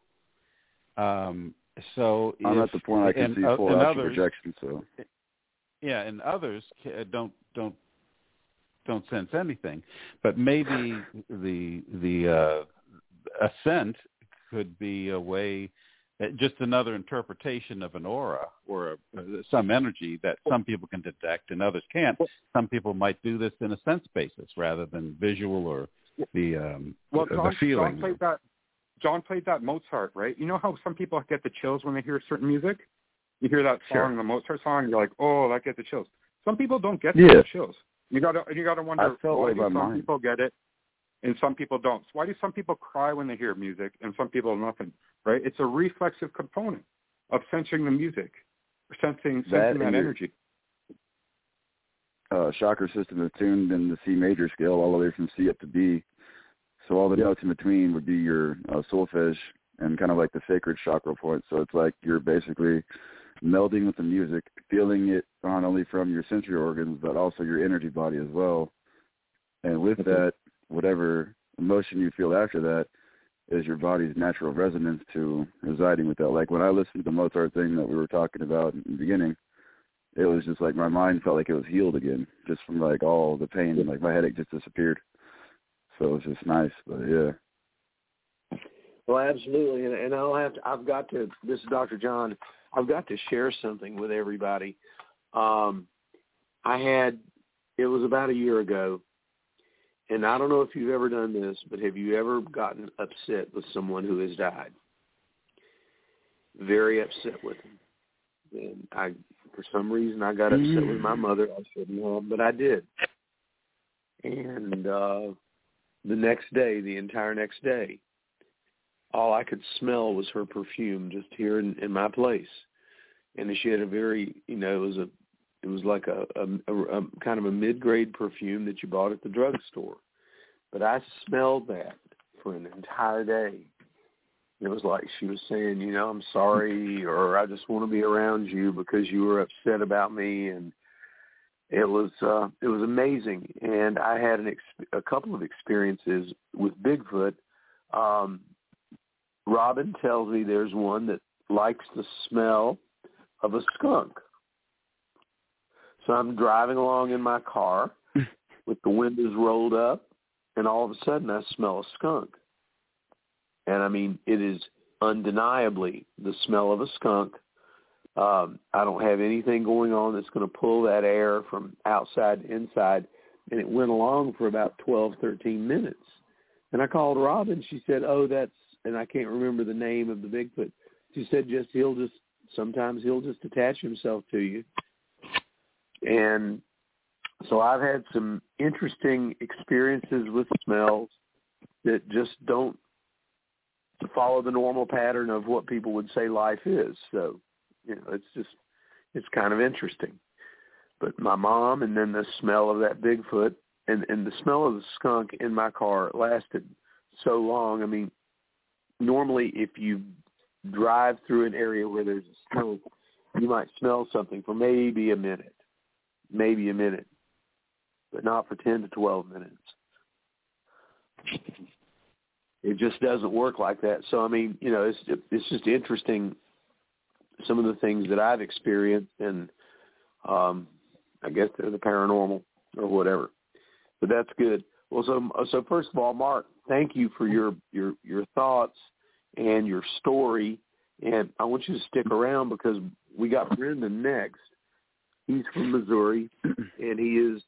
Um, so I'm if, at the point I can and, see uh, full and astral others, projection, so... Yeah, and others don't don't don't sense anything, but maybe the the uh, ascent could be a way, just another interpretation of an aura or a, some energy that some people can detect and others can't. Some people might do this in a sense basis rather than visual or the um, well, the John, feeling. John played that. John played that Mozart, right? You know how some people get the chills when they hear certain music? You hear that song, Sure. the Mozart song, you're like, oh, that gets the chills. Some people don't get yeah. the chills. You gotta, you gotta wonder why like do some mind. people get it and some people don't. Why do some people cry when they hear music and some people nothing? Right? It's a reflexive component of sensing the music, or sensing that sensing that your, energy. Uh, chakra system is tuned in the C major scale all the way from C up to B. So all the yep. notes in between would be your uh, solfege and kind of like the sacred chakra point. So it's like you're basically melding with the music, feeling it not only from your sensory organs, but also your energy body as well. And with okay. that, whatever emotion you feel after that is your body's natural resonance to residing with that. Like when I listened to the Mozart thing that we were talking about in the beginning, it was just like my mind felt like it was healed again, just from like all the pain, and like my headache just disappeared. So it was just nice, but yeah. Well, absolutely, and, and I'll have to. I've got to. This is Doctor John. I've got to share something with everybody. Um, I had. It was about a year ago, and I don't know if you've ever done this, but have you ever gotten upset with someone who has died? Very upset with them. And I, for some reason, I got upset with my mother. I shouldn't have, but I did. And uh, the next day, the entire next day, all I could smell was her perfume just here in, in my place. And she had a very, you know, it was a, it was like a, a, a, a kind of a mid-grade perfume that you bought at the drugstore. But I smelled that for an entire day. It was like she was saying, you know, I'm sorry, or I just want to be around you because you were upset about me. And it was uh, it was amazing. And I had an ex- a couple of experiences with Bigfoot. Um, Robin tells me there's one that likes the smell of a skunk. So I'm driving along in my car with the windows rolled up, and all of a sudden I smell a skunk. And, I mean, it is undeniably the smell of a skunk. Um, I don't have anything going on that's going to pull that air from outside to inside. And it went along for about twelve, thirteen minutes. And I called Robin. She said, oh, that's, and I can't remember the name of the Bigfoot. She said, just he'll just, sometimes he'll just attach himself to you. And so I've had some interesting experiences with smells that just don't follow the normal pattern of what people would say life is. So, you know, it's just, it's kind of interesting. But my mom, and then the smell of that Bigfoot, and, and the smell of the skunk in my car lasted so long. I mean, normally if you drive through an area where there's a skunk, you might smell something for maybe a minute, maybe a minute, but not for ten to twelve minutes. It just doesn't work like that. So, I mean, you know, it's it's just interesting, some of the things that I've experienced, and um, I guess they're the paranormal or whatever. But that's good. Well, so so first of all, Mark, thank you for your, your, your thoughts and your story. And I want you to stick around because we got Brendan next. He's from Missouri, and he is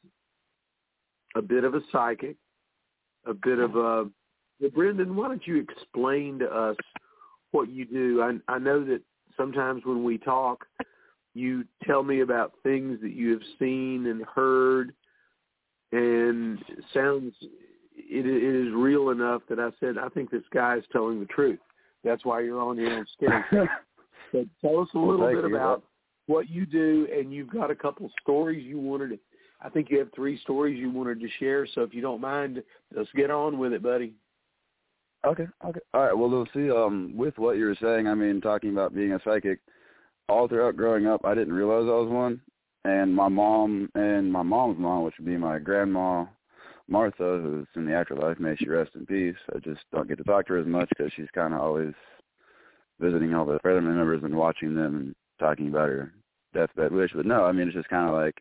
a bit of a psychic, a bit of a Well, Brendan, why don't you explain to us what you do? I, I know that sometimes when we talk, you tell me about things that you have seen and heard, and it sounds, it, it is real enough that I said, I think this guy is telling the truth. That's why you're on here on stage. So tell us a little well, bit you. about what you do, and you've got a couple stories you wanted to, I think you have three stories you wanted to share, so if you don't mind, let's get on with it, buddy. Okay, okay. All right, well, we'll see, um, with what you were saying, I mean, talking about being a psychic, all throughout growing up, I didn't realize I was one, and my mom and my mom's mom, which would be my grandma, Martha, who's in the afterlife, may she rest in peace. I just don't get to talk to her as much because she's kind of always visiting all the family members and watching them and talking about her deathbed wish. But no, I mean, it's just kind of like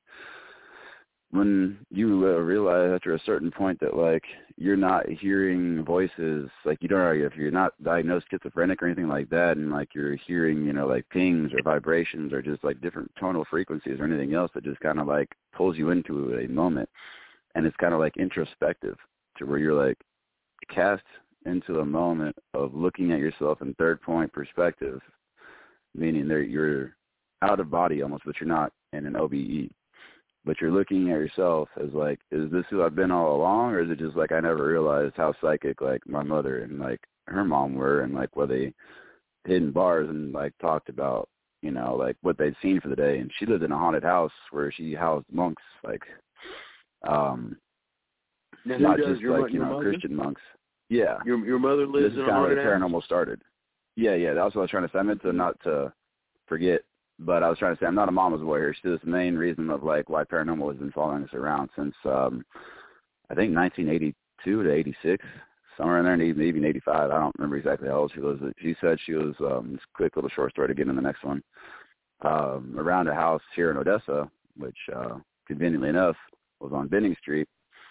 when you uh, realize after a certain point that, like, you're not hearing voices, like, you don't know if you're not diagnosed schizophrenic or anything like that, and, like, you're hearing, you know, like, pings or vibrations or just, like, different tonal frequencies or anything else that just kind of, like, pulls you into a moment. And it's kind of, like, introspective to where you're, like, cast into a moment of looking at yourself in third-point perspective, meaning that you're out of body almost, but you're not in an O B E. But you're looking at yourself as, like, is this who I've been all along, or is it just, like, I never realized how psychic, like, my mother and, like, her mom were, and, like, where they hid in bars and, like, talked about, you know, like, what they'd seen for the day. And she lived in a haunted house where she housed monks, like, um, now, not does, just, your, like, you your know, mother? Christian monks. Yeah. Your your mother lives this in is a kind of haunted where the house? paranormal started. Yeah, yeah, that's what I was trying to say. I meant to not to forget. But I was trying to say I'm not a mama's boy here. She's the main reason of, like, why paranormal has been following us around since, um, I think, nineteen eighty-two to eighty-six, somewhere in there, and even, even eighty-five. I don't remember exactly how old she was. She said she was, um, this quick little short story to get in the next one. um, around a house here in Odessa, which uh, conveniently enough was on Benning Street,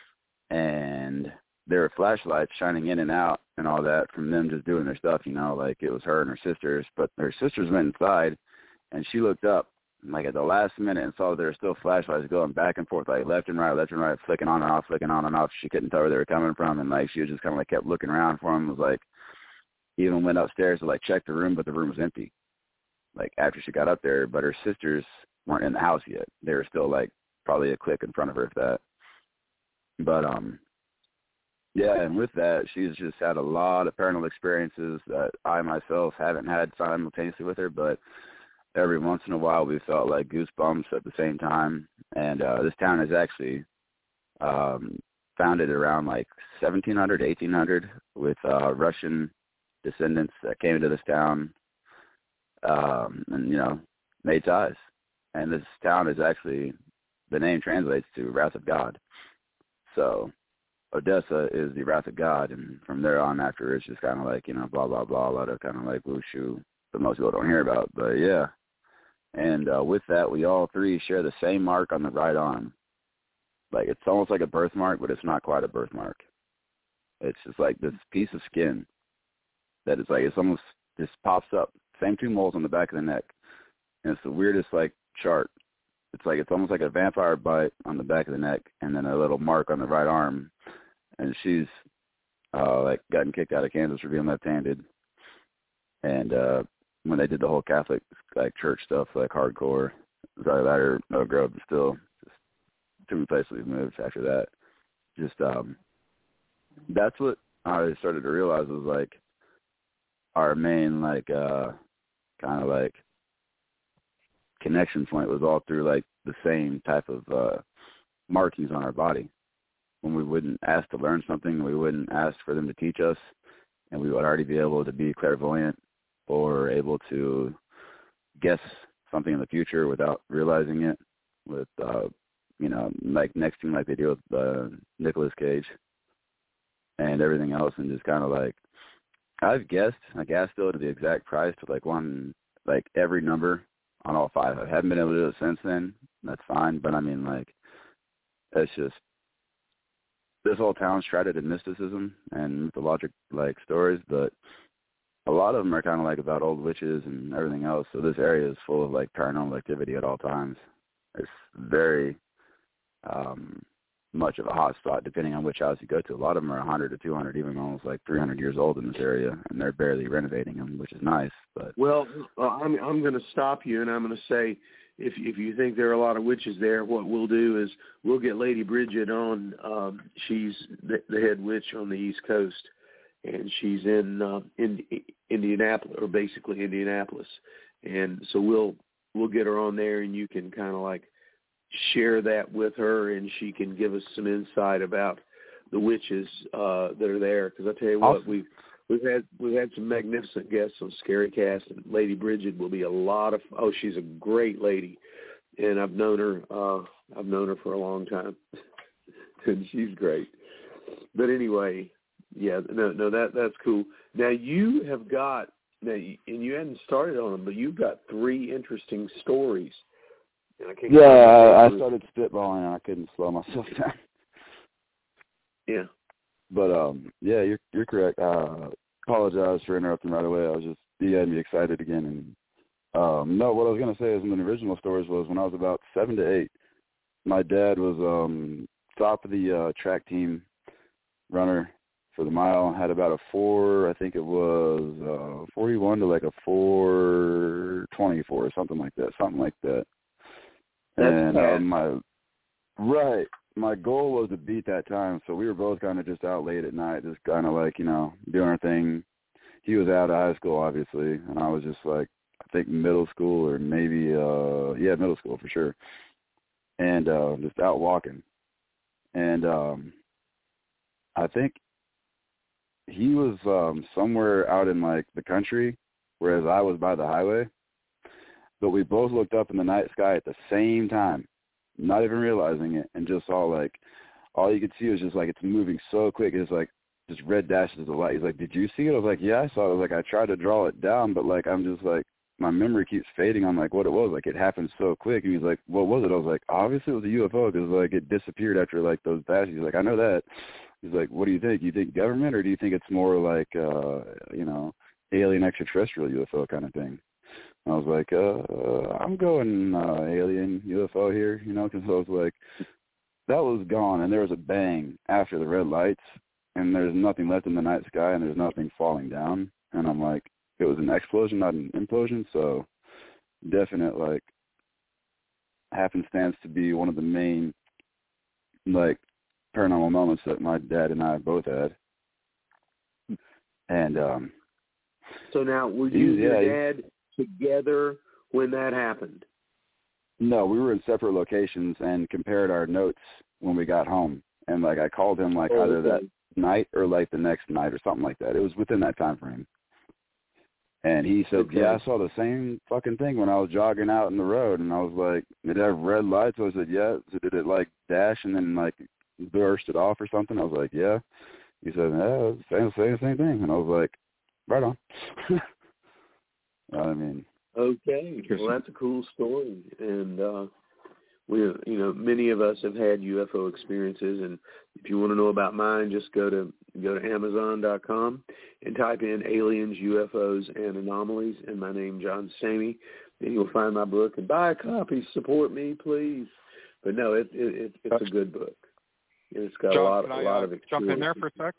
and there were flashlights shining in and out and all that from them just doing their stuff, you know, like it was her and her sisters. But her sisters went inside, and she looked up like at the last minute and saw there were still flashlights going back and forth, like left and right, left and right, flicking on and off, flicking on and off. She couldn't tell where they were coming from, and like she was just kind of like kept looking around for them. It was like even went upstairs to like check the room, but the room was empty. Like after she got up there, but her sisters weren't in the house yet. They were still like probably a click in front of her, if that. But um, yeah, and with that, she's just had a lot of paranormal experiences that I myself haven't had simultaneously with her, but every once in a while we felt like goosebumps at the same time. And uh, this town is actually um, founded around like seventeen hundred, eighteen hundred with uh, Russian descendants that came into this town um, and, you know, made ties. And this town is actually, the name translates to Wrath of God. So Odessa is the Wrath of God, and from there on after it's just kind of like, you know, blah, blah, blah, a lot of kind of like wushu that most people don't hear about. But, yeah. And uh, with that, we all three share the same mark on the right arm. Like, it's almost like a birthmark, but it's not quite a birthmark. It's just like this piece of skin that is like, it's almost, just pops up. Same two moles on the back of the neck. And it's the weirdest, like, chart. It's like, it's almost like a vampire bite on the back of the neck and then a little mark on the right arm. And she's, uh, like, gotten kicked out of Kansas for being left-handed. And uh, when they did the whole Catholic, like, church stuff, like, hardcore, it was either that or no growth, but still, just two places we've moved after that. Just, um, that's what I started to realize was, like, our main, like, uh, kind of, like, connection point was all through, like, the same type of uh, markings on our body. When we wouldn't ask to learn something, we wouldn't ask for them to teach us, and we would already be able to be clairvoyant or able to guess something in the future without realizing it with, uh, you know, like next thing like they do with uh, Nicolas Cage and everything else, and just kind of like, I've guessed, like asked still to the exact price to like one, like every number on all five. I haven't been able to do it since then. That's fine. But I mean, like, it's just, this whole town's shrouded in mysticism and mythologic, like, stories, but a lot of them are kind of like about old witches and everything else. So this area is full of, like, paranormal activity at all times. It's very um, much of a hot spot depending on which house you go to. A lot of them are one hundred to two hundred, even almost like three hundred years old in this area, and they're barely renovating them, which is nice. But well, uh, I'm I'm going to stop you, and I'm going to say, if if you think there are a lot of witches there, what we'll do is we'll get Lady Bridget on. Um, she's the, the head witch on the East Coast, and she's in uh, in Indianapolis, or basically Indianapolis, and so we'll we'll get her on there, and you can kind of like share that with her, and she can give us some insight about the witches uh, that are there. Because I tell you what, awesome. we've we've had we've had some magnificent guests on Scary Cast, and Lady Bridget will be a lot of. Oh, she's a great lady, and I've known her. Uh, I've known her for a long time, and she's great. But anyway, yeah, no, no, that that's cool. Now you have got now, you, and you hadn't started on them, but you've got three interesting stories. I yeah, I, I started spitballing and I couldn't slow myself down. Yeah. But um, yeah, you're you're correct. Uh, apologize for interrupting right away. I was just you had me excited again. And um, no, what I was gonna say is in the original stories was when I was about seven to eight, my dad was um top of the uh, track team runner for the mile. Had about a four, I think it was uh, forty-one to like a four twenty-four or something like that, something like that. And uh, my right, my goal was to beat that time. So we were both kind of just out late at night, just kind of like, you know, doing our thing. He was out of high school, obviously, and I was just like, I think middle school or maybe, uh, yeah, middle school for sure. And uh, just out walking. And um, I think he was um, somewhere out in like the country, whereas I was by the highway. But we both looked up in the night sky at the same time, not even realizing it, and just saw, like, all you could see was just, like, it's moving so quick. It's, like, just red dashes of light. He's like, did you see it? I was like, yeah, I saw it. I was like, I tried to draw it down, but, like, I'm just, like, my memory keeps fading on like what it was. Like it happened so quick. And he's like, what was it? I was like, obviously it was a U F O because like it disappeared after like those bashes. He's like, I know that. He's like, what do you think? You think government or do you think it's more like, uh, you know, alien extraterrestrial U F O kind of thing? And I was like, uh, I'm going uh, alien U F O here, you know, because I was like, that was gone and there was a bang after the red lights and there's nothing left in the night sky and there's nothing falling down. And I'm like, it was an explosion, not an implosion. So definite like happenstance to be one of the main like paranormal moments that my dad and I both had. And um so now were you and yeah, your dad together when that happened? No, we were in separate locations and compared our notes when we got home. And like I called him like oh, either okay. that night or like the next night or something like that. It was within that time frame. And he said, okay. yeah, I saw the same fucking thing when I was jogging out in the road. And I was like, did it have red lights? I said, yeah. So did it like dash and then like burst it off or something? I was like, yeah. He said, yeah, same, same, same thing. And I was like, right on. I mean. Okay. Well, that's a cool story. And uh, we, you know, many of us have had U F O experiences. And if you want to know about mine, just go to go to Amazon dot com and type in aliens, U F Os, and anomalies, and my name, John Samey, and you'll find my book. And buy a copy. Support me, please. But no, it, it, it it's a good book. It's got John, a lot, can a I, lot uh, of experience. jump in there for a sec?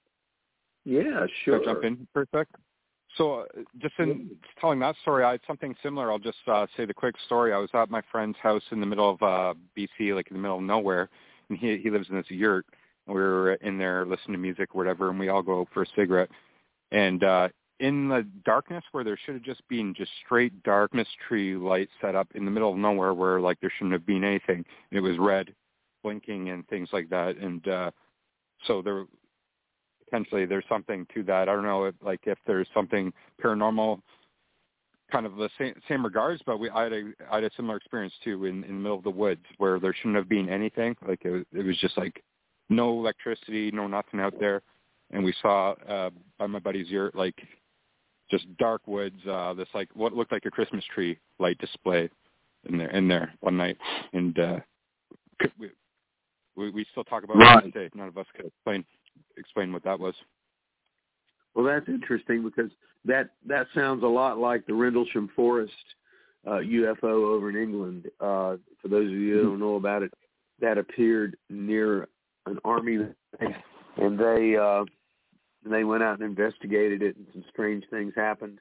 Yeah, sure. Can I jump in for a sec? So uh, just in telling that story, I had something similar. I'll just uh, say the quick story. I was at my friend's house in the middle of uh, B C, like in the middle of nowhere, and he he lives in this yurt. We were in there listening to music or whatever, and we all go out for a cigarette. And uh, in the darkness where there should have just been just straight dark mystery light set up in the middle of nowhere where like there shouldn't have been anything. It was red, blinking and things like that. And uh, so there potentially there's something to that. I don't know if, like if there's something paranormal kind of the same, same regards, but we I had a I had a similar experience too in, in the middle of the woods where there shouldn't have been anything. Like it was, it was just like no electricity, no nothing out there, and we saw uh, by my buddy's yurt like just dark woods. Uh, this like what looked like a Christmas tree light display in there in there one night, and uh, we, we we still talk about right. it today. None of us could explain explain what that was. Well, that's interesting because that that sounds a lot like the Rendlesham Forest uh, U F O over in England. Uh, for those of you who don't know about it, that appeared near an army base, and they uh, they went out and investigated it, and some strange things happened.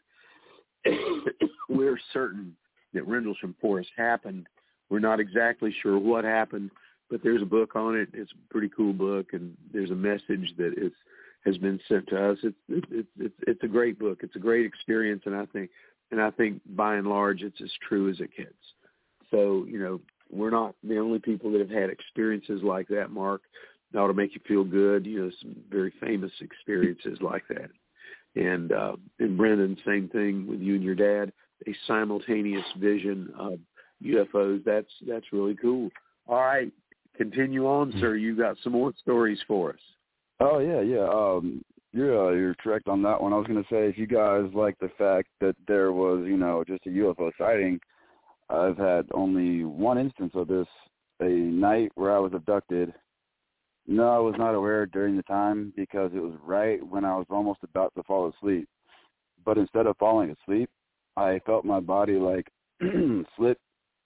We're certain that Rendlesham Forest happened. We're not exactly sure what happened, but there's a book on it. It's a pretty cool book, and there's a message that is has been sent to us. It's it's it's it's a great book. It's a great experience, and I think and I think by and large it's as true as it gets. So you know we're not the only people that have had experiences like that, Mark. It ought to make you feel good. You know, some very famous experiences like that. And uh, and Brendan, same thing with you and your dad. A simultaneous vision of U F Os. That's that's really cool. All right, continue on, sir. You got some more stories for us. Oh yeah, yeah. Um, you're uh, you're correct on that one. I was gonna say if you guys like the fact that there was you know just a U F O sighting, I've had only one instance of this. A night where I was abducted. No, I was not aware during the time because it was right when I was almost about to fall asleep. But instead of falling asleep, I felt my body like slip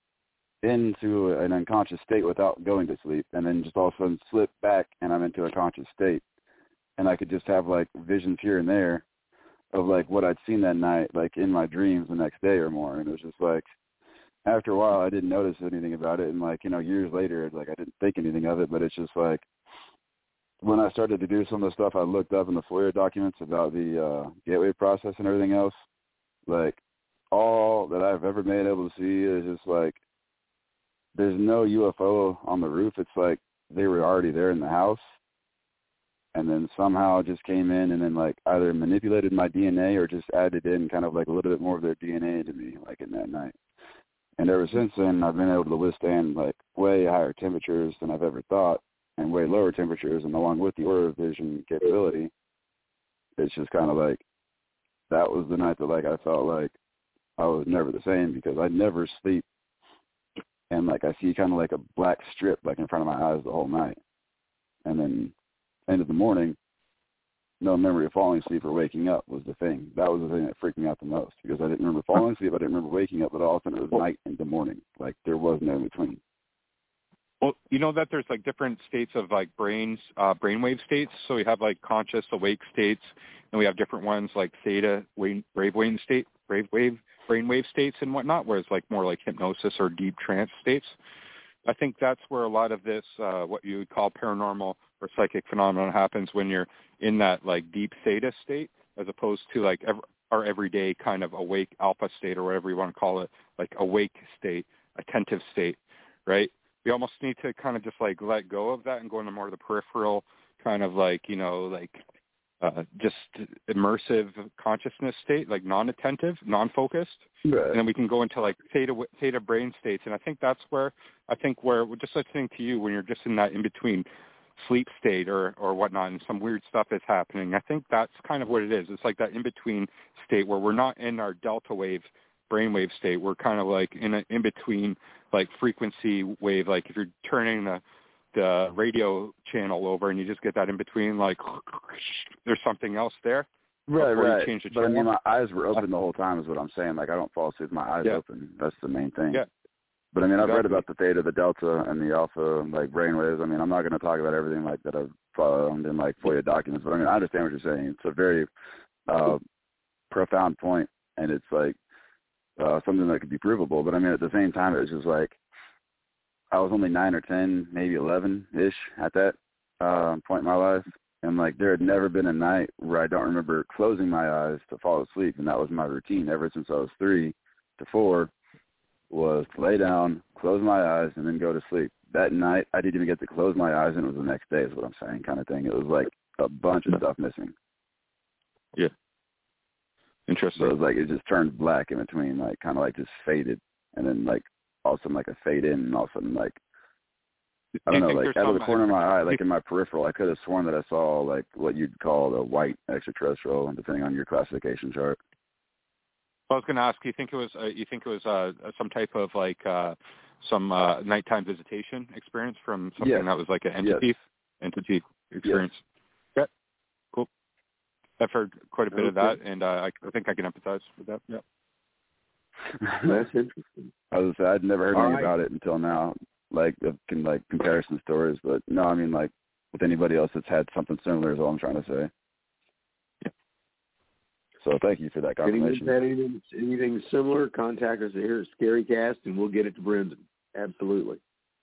into an unconscious state without going to sleep, and then just all of a sudden slip back and I'm into a conscious state. And I could just have like visions here and there of like what I'd seen that night, like in my dreams the next day or more. And it was just like, after a while I didn't notice anything about it. And like, you know, years later, it's like I didn't think anything of it, but it's just like, when I started to do some of the stuff I looked up in the FOIA documents about the uh, gateway process and everything else, like all that I've ever been able to see is just like there's no U F O on the roof. It's like they were already there in the house and then somehow just came in and then like either manipulated my D N A or just added in kind of like a little bit more of their D N A to me like in that night. And ever since then, I've been able to withstand like way higher temperatures than I've ever thought. And way lower temperatures, and along with the order vision capability, it's just kind of like that was the night that like I felt like I was never the same because I never sleep. And, like, I see kind of like a black strip, like, in front of my eyes the whole night. And then end of the morning, no memory of falling asleep or waking up was the thing. That was the thing that freaked me out the most because I didn't remember falling asleep. I didn't remember waking up, but all of a sudden it was night into morning. Like, there was no in between. Well, you know that there's, like, different states of, like, brains, uh, brainwave states. So we have, like, conscious, awake states, and we have different ones like theta, wave, brainwave state, brainwave, brainwave states and whatnot, where it's, like, more like hypnosis or deep trance states. I think that's where a lot of this, uh, what you would call paranormal or psychic phenomenon happens when you're in that, like, deep theta state as opposed to, like, ev- our everyday kind of awake alpha state or whatever you want to call it, like awake state, attentive state, right? We almost need to kind of just, like, let go of that and go into more of the peripheral kind of, like, you know, like uh, just immersive consciousness state, like non-attentive, non-focused. Right. And then we can go into, like, theta theta brain states. And I think that's where, I think where, just listening to you, when you're just in that in-between sleep state or, or whatnot and some weird stuff is happening, I think that's kind of what it is. It's like that in-between state where we're not in our delta wave brainwave state. We're kind of like in an in-between, like, frequency wave. Like if you're turning the the radio channel over and you just get that in between, like there's something else there. Right, right. Change the but channel. I mean, my eyes were open the whole time is what I'm saying. Like, I don't fall asleep with my eyes yeah. open. That's the main thing. Yeah. But I mean, exactly. I've read about the theta, the delta, and the alpha, like, brainwaves. I mean, I'm not going to talk about everything, like, that I've found in, like, FOIA documents. But I mean, I understand what you're saying. It's a very uh, profound point, and it's, like, uh, something that could be provable. But I mean, at the same time, it was just, like, I was only nine or ten, maybe eleven-ish at that uh, point in my life. And, like, there had never been a night where I don't remember closing my eyes to fall asleep, and that was my routine ever since I was three to four, was to lay down, close my eyes, and then go to sleep. That night, I didn't even get to close my eyes, and it was the next day is what I'm saying, kind of thing. It was, like, a bunch of stuff missing. Yeah. Interesting. So it was, like, it just turned black in between, like, kind of, like, just faded, and then, like, all of a sudden, like, a fade in, and all of a sudden, like, I don't know, like, out of the corner of my eye, like, in my peripheral, I could have sworn that I saw, like, what you'd call a white extraterrestrial, depending on your classification chart. I was going to ask, you think it was, uh, you think it was uh, some type of, like, uh, some uh, nighttime visitation experience from something yes. that was like an entity, yes. entity experience? Yes. Yeah, cool. I've heard quite a bit okay. of that, and uh, I think I can empathize with that. Yeah. That's interesting. I was I'd never heard All anything right. about it until now, like of can like comparison stories. But no, I mean like with anybody else that's had something similar is all I'm trying to say. Yeah. So thank you for that confirmation. If anyone's had anything, anything similar, contact us here at ScaryCast, and we'll get it to Brendan. Absolutely.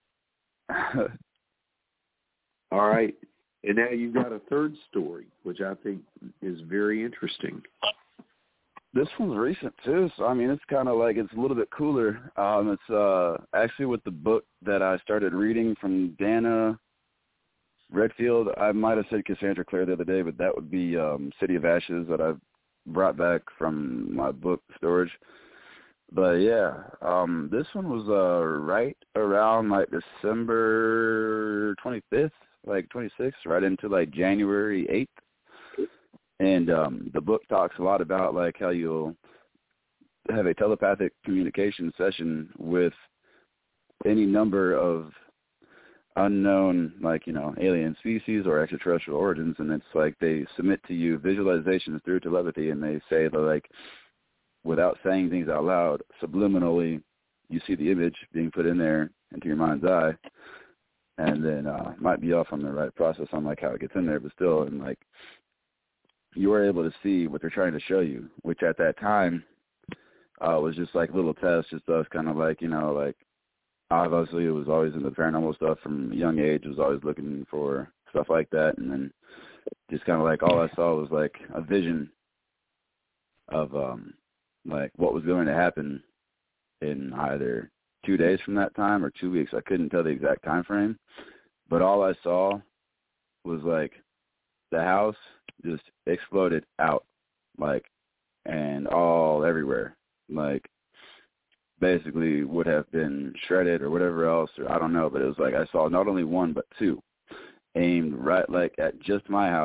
All right. And now you've got a third story, which I think is very interesting. This one's recent too, so I mean it's kind of like it's a little bit cooler. Um, it's uh, actually with the book that I started reading from Dana Redfield. I might have said Cassandra Clare the other day, but that would be um, City of Ashes that I brought back from my book storage. But yeah, um, this one was uh, right around like December twenty-fifth, like twenty-sixth, right into like January eighth. And um, the book talks a lot about like how you'll have a telepathic communication session with any number of unknown, like, you know, alien species or extraterrestrial origins. And it's like they submit to you visualizations through telepathy, and they say that, like, without saying things out loud, subliminally, you see the image being put in there into your mind's eye. And then uh, might be off on the right process on like how it gets in there, but still, and like, you were able to see what they're trying to show you, which at that time uh, was just like little tests, just us kind of like, you know, like obviously it was always in the paranormal stuff from a young age, was always looking for stuff like that. And then just kind of like all I saw was like a vision of um, like what was going to happen in either two days from that time or two weeks. I couldn't tell the exact time frame, but all I saw was like the house just exploded out, like, and all everywhere, like, basically would have been shredded or whatever else, or I don't know, but it was like I saw not only one but two aimed right, like, at just my house,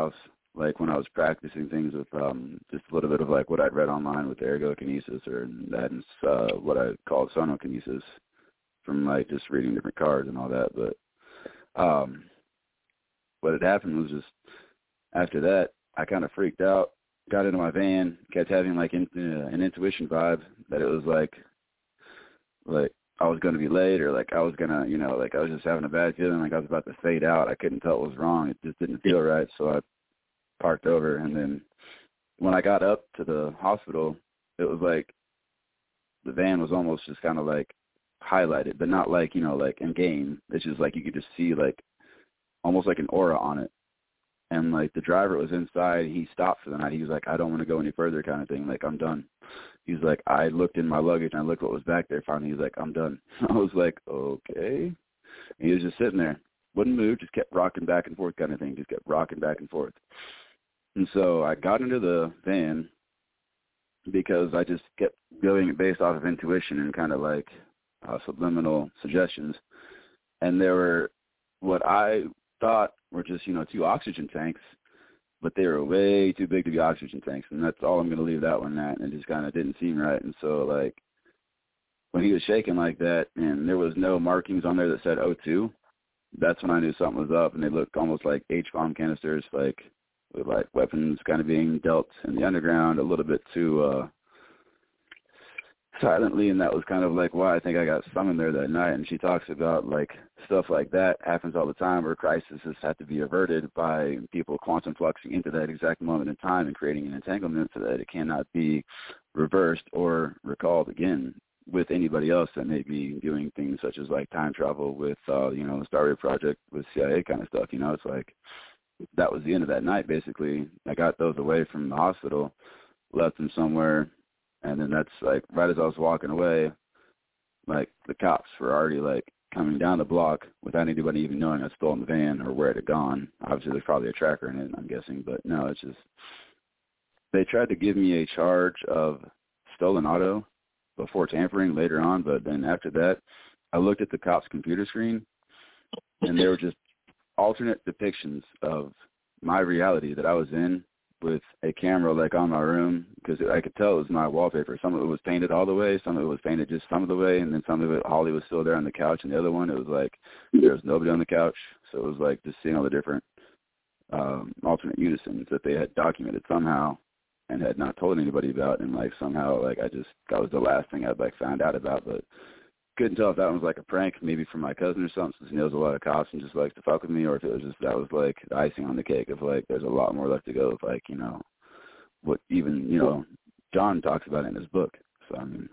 like when I was practicing things with um, just a little bit of like what I'd read online with ergokinesis or that and uh, what I called sonokinesis from like just reading different cards and all that. But um, what had happened was just after that, I kind of freaked out, got into my van, kept having like in, uh, an intuition vibe that it was like, like I was going to be late or like I was going to, you know, like I was just having a bad feeling like I was about to fade out. I couldn't tell what was wrong. It just didn't feel right. So I parked over. And then when I got up to the hospital, it was like the van was almost just kind of like highlighted, but not like, you know, like in game. It's just like you could just see like almost like an aura on it. And like the driver was inside. He stopped for the night. He was like, I don't want to go any further kind of thing. Like, I'm done. He was like, I looked in my luggage and I looked what was back there. Finally, he was like, I'm done. I was like, okay. And he was just sitting there. Wouldn't move, just kept rocking back and forth kind of thing. Just kept rocking back and forth. And so I got into the van because I just kept going based off of intuition and kind of like uh, subliminal suggestions. And there were what I thought were just, you know, two oxygen tanks, but they were way too big to be oxygen tanks. And that's all I'm going to leave that one at. And it just kind of didn't seem right. And so, like, when he was shaking like that and there was no markings on there that said O two, that's when I knew something was up. And they looked almost like H-bomb canisters, like, with, like, weapons kind of being dealt in the underground a little bit too uh, silently. And that was kind of like why I think I got summoned there that night. And she talks about, like, stuff like that happens all the time where crises have to be averted by people quantum fluxing into that exact moment in time and creating an entanglement so that it cannot be reversed or recalled again with anybody else that may be doing things such as, like, time travel with, uh, you know, the Stargate Project with C I A kind of stuff. You know, it's like that was the end of that night, basically. I got those away from the hospital, left them somewhere, and then that's, like, right as I was walking away, like, the cops were already, like, coming down the block without anybody even knowing I'd stolen the van or where it had gone. Obviously, there's probably a tracker in it, I'm guessing, but no, it's just they tried to give me a charge of stolen auto before tampering later on, but then after that, I looked at the cops' computer screen, and they were just alternate depictions of my reality that I was in with a camera like on my room, because I could tell it was my wallpaper. Some of it was painted all the way, some of it was painted just some of the way, and then some of it, Holly was still there on the couch, and the other one, it was like there was nobody on the couch. So it was like just seeing all the different um, alternate unisons that they had documented somehow and had not told anybody about, and like somehow like I just, that was the last thing I'd like found out about, but couldn't tell if that one was like a prank, maybe from my cousin or something, since he knows a lot of cops and just likes to fuck with me, or if it was just that was like the icing on the cake of like there's a lot more left to go of like, you know, what even, you know, John talks about in his book. So I mean,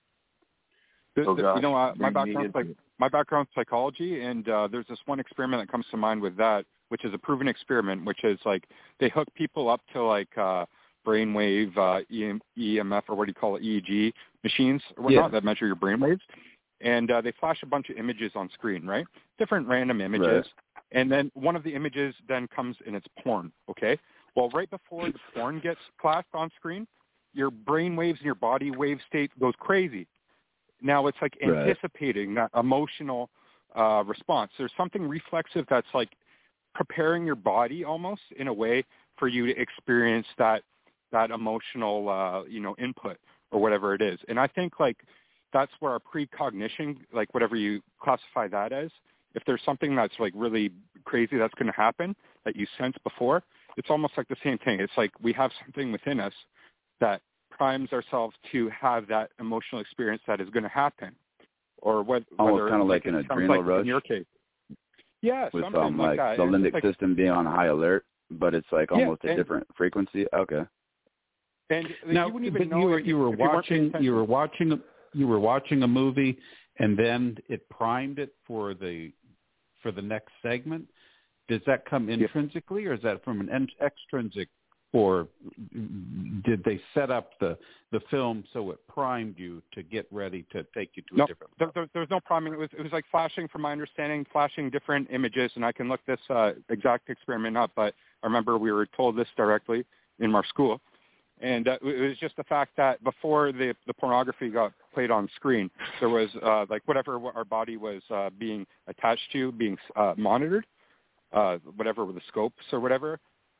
oh, gosh. You know, uh, my background like my background's psychology, and uh, there's this one experiment that comes to mind with that, which is a proven experiment, which is like they hook people up to like uh, brainwave uh, E M F or what do you call it, E E G machines or whatnot, yeah, that measure your brainwaves. And uh, they flash a bunch of images on screen, right? Different random images. Right. And then one of the images then comes and it's porn, okay? Well, right before the porn gets flashed on screen, your brain waves and your body wave state goes crazy. Now it's like right. anticipating that emotional uh, response. There's something reflexive that's like preparing your body almost in a way for you to experience that that emotional, uh, you know, input or whatever it is. And I think like that's where our precognition, like whatever you classify that as, if there's something that's like really crazy that's going to happen that you sense before, it's almost like the same thing. It's like we have something within us that primes ourselves to have that emotional experience that is going to happen, or whether almost kind of like, like an adrenal like rush. In your case, yeah, with something um, like, like that. the limbic like, system being on high alert, but it's like almost yeah, a different frequency. Okay. And now, you wouldn't but even know you were if, you were if watching you, you were watching you were watching a movie, and then it primed it for the for the next segment. Does that come intrinsically, or is that from an extrinsic, or did they set up the, the film so it primed you to get ready to take you to no, a different there, there, there was no priming. It was, it was like flashing, from my understanding, flashing different images, and I can look this uh, exact experiment up, but I remember we were told this directly in our school, and uh, it was just the fact that before the, the pornography got played on screen, there was uh, like whatever our body was uh, being attached to, being uh, monitored, uh, whatever with the scopes or whatever,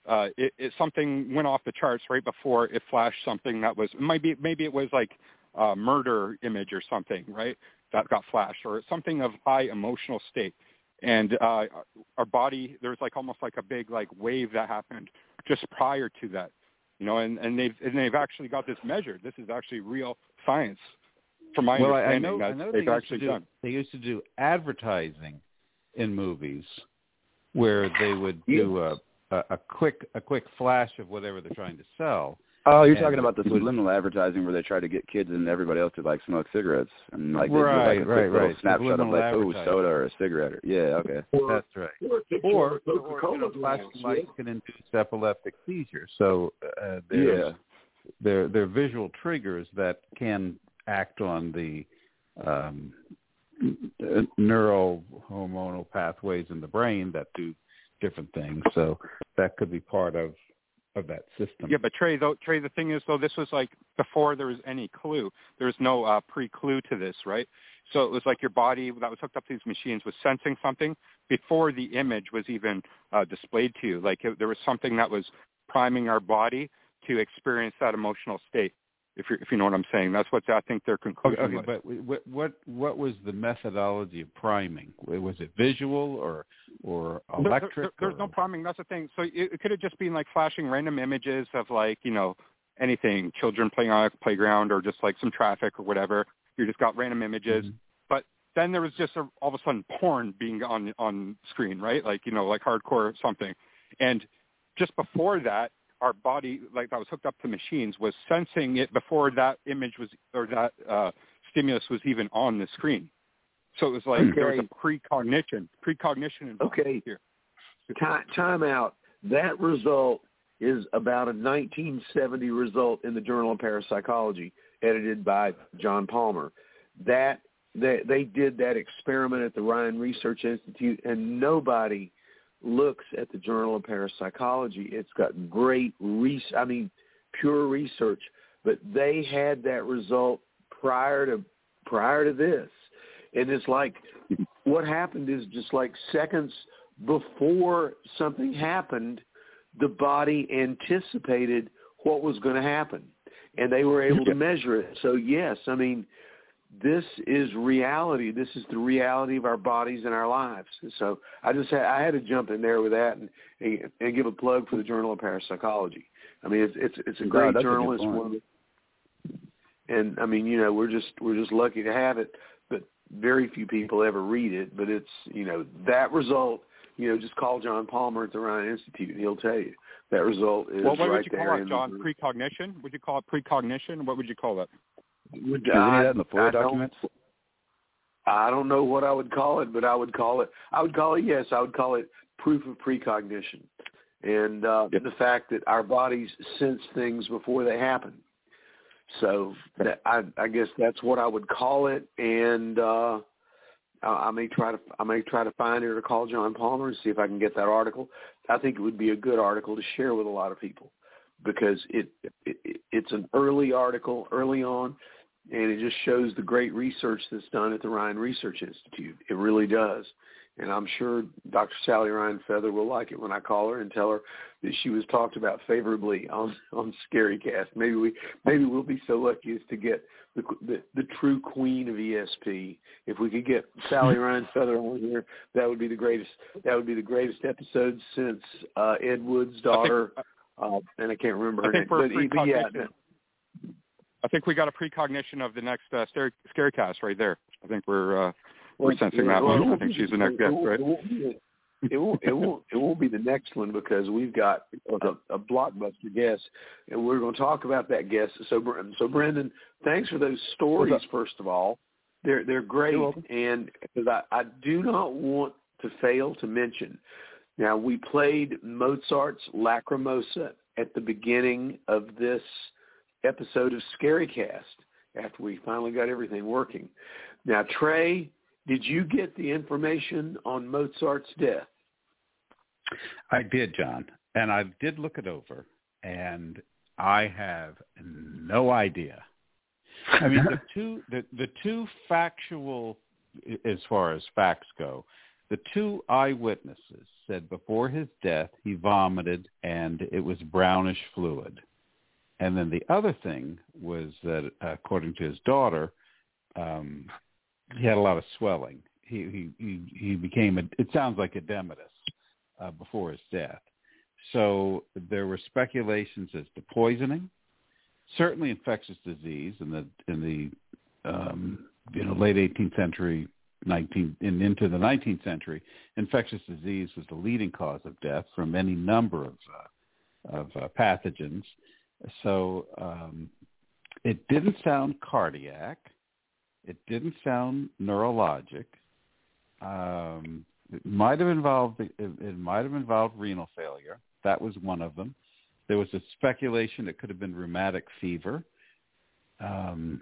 uh, it, it something went off the charts right before it flashed something that was maybe maybe it was like a murder image or something, right? That got flashed, or something of high emotional state. And uh, our body, there was like almost like a big like wave that happened just prior to that, you know. And, and they've and they've actually got this measured. This is actually real science, from my well, understanding. I know, that I know they've they actually used to do, done. They used to do advertising in movies where they would do a, a, a quick a quick flash of whatever they're trying to sell. Oh, you're and talking about the was, subliminal advertising where they try to get kids and everybody else to like smoke cigarettes and like they right, do like a right, quick little right. snapshot of like, oh, soda or a cigarette. Or, yeah, okay. That's right. Or, or, or you know, flashing lights can induce epileptic seizures. So uh, there's, yeah. there there are visual triggers that can act on the um, neurohormonal pathways in the brain that do different things. So that could be part of of that system. Yeah, but Trey, though, Trey, the thing is, though, this was like before there was any clue. There was no uh, pre-clue to this, right? So it was like your body that was hooked up to these machines was sensing something before the image was even uh, displayed to you. Like it, there was something that was priming our body to experience that emotional state. If you if you know what I'm saying, that's what I think their conclusion okay, was. But what what what was the methodology of priming? Was it visual or or electric? There, there, there's or? no priming. That's the thing. So it, it could have just been like flashing random images of like you know anything, children playing on a playground or just like some traffic or whatever. You just got random images. Mm-hmm. But then there was just a, all of a sudden porn being on on screen, right? Like you know like hardcore something, and just before that, our body, like that was hooked up to machines, was sensing it before that image was, or that uh, stimulus was even on the screen. So it was like okay. there was a precognition, precognition involved okay. here. Time, time out. That result is about a nineteen seventy result in the Journal of Parapsychology, edited by John Palmer. That they, they did that experiment at the Ryan Research Institute, and nobody looks at the Journal of Parapsychology. It's got great, re- I mean, pure research, but they had that result prior to prior to this. And it's like what happened is just like seconds before something happened, the body anticipated what was going to happen, and they were able to measure it. So, yes, I mean, this is reality. This is the reality of our bodies and our lives. So I just had, I had to jump in there with that and, and, and give a plug for the Journal of Parapsychology. I mean, it's it's, it's a great no, journal. A it's one of the, and I mean, you know, we're just we're just lucky to have it, but very few people ever read it. But it's, you know, that result. You know, just call John Palmer at the Ryan Institute, and he'll tell you that result is well, what right would you there. call it, John? Precognition? Would you call it precognition? What would you call it? Would, Is I, any of that in the FOIA I documents? Don't, I don't know what I would call it, but I would call it, I would call it, yes, I would call it proof of precognition. And uh, yep. the fact that our bodies sense things before they happen. So that, I, I guess that's what I would call it. And uh, I, I may try to, I may try to find it or call John Palmer and see if I can get that article. I think it would be a good article to share with a lot of people because it, it it's an early article, early on. And it just shows the great research that's done at the Ryan Research Institute. It really does. And I'm sure Doctor Sally Ryan Feather will like it when I call her and tell her that she was talked about favorably on, on ScaryCast. Maybe we maybe we'll be so lucky as to get the, the the true queen of E S P. If we could get Sally Ryan Feather on here, that would be the greatest. That would be the greatest episode since uh, Ed Wood's daughter, I think, uh, and I can't remember her name. But, but yeah. I think we got a precognition of the next uh, ScaryCast right there. I think we're uh, we're sensing that one. I think she's the next guest, right? It won't. It won't. It won't be the next one because we've got a, a blockbuster guest, and we're going to talk about that guest. So, so Brendan, thanks for those stories. First of all, they're they're great, and because I, I do not want to fail to mention. Now, we played Mozart's Lacrimosa at the beginning of this episode of ScaryCast after we finally got everything working. Now, Trey, did you get the information on Mozart's death? I did, John, and I did look it over, and I have no idea. I mean, the two the, the two factual, as far as facts go, the two eyewitnesses said before his death he vomited and it was brownish fluid. And then the other thing was that, according to his daughter, um, he had a lot of swelling. He he he became a, it sounds like edematous uh, before his death. So there were speculations as to poisoning, certainly infectious disease in the in the um, you know late eighteenth century, nineteenth and into the nineteenth century. Infectious disease was the leading cause of death from any number of uh, of uh, pathogens. So um, it didn't sound cardiac. It didn't sound neurologic. Um, it might have involved it, it might have involved renal failure. That was one of them. There was a speculation it could have been rheumatic fever. Um,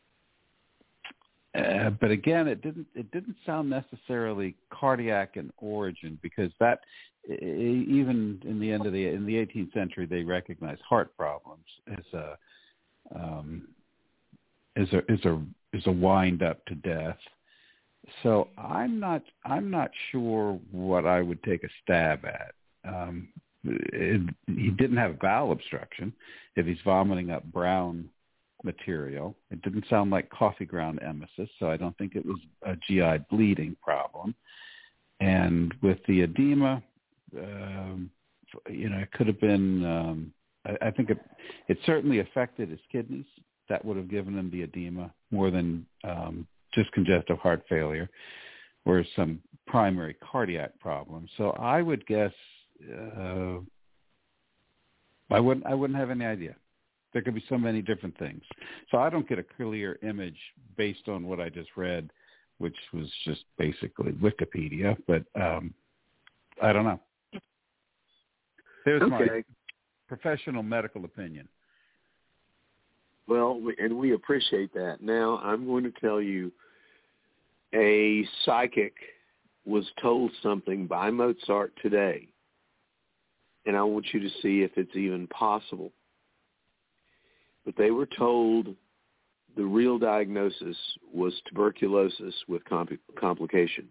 uh, but again, it didn't it didn't sound necessarily cardiac in origin, because that even in the end of the in the eighteenth century they recognized heart problems as a um, as a as a as a wind up to death. So I'm not I'm not sure what I would take a stab at. Um, it, he didn't have bowel obstruction. If he's vomiting up brown material, it didn't sound like coffee ground emesis, so I don't think it was a G I bleeding problem. And with the edema, um, you know, it could have been. Um, I, I think it it certainly affected his kidneys. That would have given him the edema more than um, just congestive heart failure or some primary cardiac problem. So I would guess uh, I wouldn't I wouldn't have any idea. There could be so many different things. So I don't get a clear image based on what I just read, which was just basically Wikipedia. But um, I don't know. There's okay. my professional medical opinion. Well, and we appreciate that. Now, I'm going to tell you, a psychic was told something by Mozart today, and I want you to see if it's even possible. But they were told the real diagnosis was tuberculosis with compl- complications.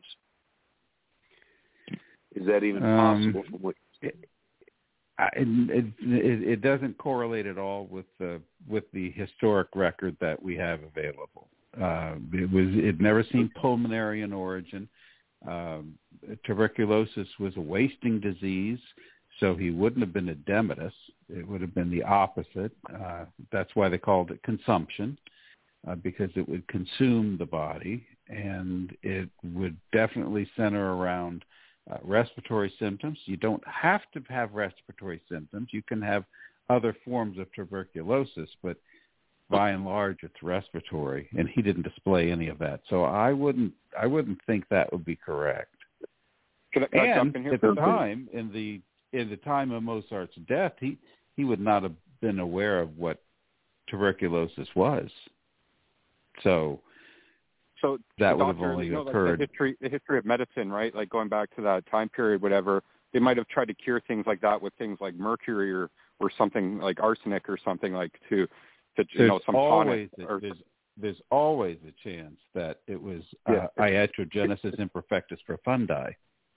Is that even possible Um, from what you it, it, it, it doesn't correlate at all with the with the historic record that we have available. Uh, it was it never seemed pulmonary in origin. Um, tuberculosis was a wasting disease, so he wouldn't have been edematous. It would have been the opposite. Uh, that's why they called it consumption, uh, because it would consume the body, and it would definitely center around Uh, respiratory symptoms. You don't have to have respiratory symptoms. You can have other forms of tuberculosis, but by and large, it's respiratory, and he didn't display any of that. So I wouldn't, I wouldn't think that would be correct. Can I, can I and jump in here at for the a second? time, in the in the time of Mozart's death, he he would not have been aware of what tuberculosis was. So. So that would doctor, have only you know, occurred. Like the history, the history of medicine, right? Like going back to that time period, whatever. They might have tried to cure things like that with things like mercury or, or something like arsenic or something like to, to you there's know, some always tonic. a, Or, there's there's always a chance that it was uh, Yeah. iatrogenesis imperfectus profundi.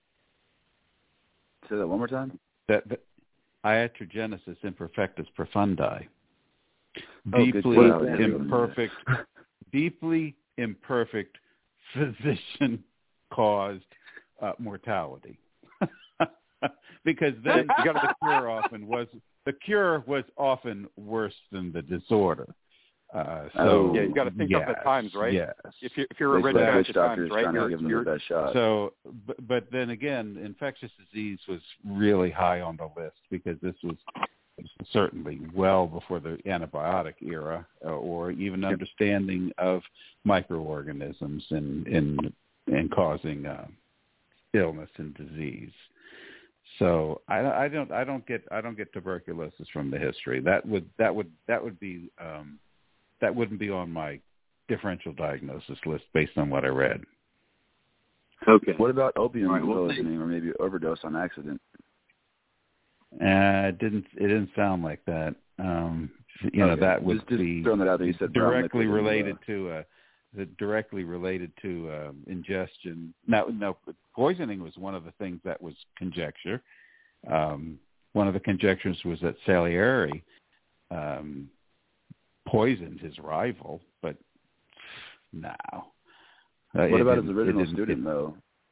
Say that one more time. That, that iatrogenesis imperfectus profundi. Oh, Deeply good. imperfect, deeply imperfect physician-caused uh, mortality. Because then the cure often was the cure was often worse than the disorder. Uh, so oh, yeah, you got to think yes, of the times, right? Yes. If you if you're a They rich said guy at witch the times, doctors right? trying to You're, give them you're, the best shot. So, but, but then again, infectious disease was really high on the list because this was certainly well before the antibiotic era, uh, or even understanding of microorganisms in in, in causing uh, illness and disease. So I, I don't I don't get I don't get tuberculosis from the history. That would that would that would be um, that wouldn't be on my differential diagnosis list based on what I read. Okay. What about opium Right, well, poisoning or maybe overdose on accident? Uh, it didn't it didn't sound like that. Um, you okay. know, that would just, just be throwing that out there. You said directly brown liquid related and, uh, to a that directly related to um, ingestion. Now, no, poisoning was one of the things that was conjecture. Um, one of the conjectures was that Salieri um, poisoned his rival, but no. Uh, what about his original student, it, though,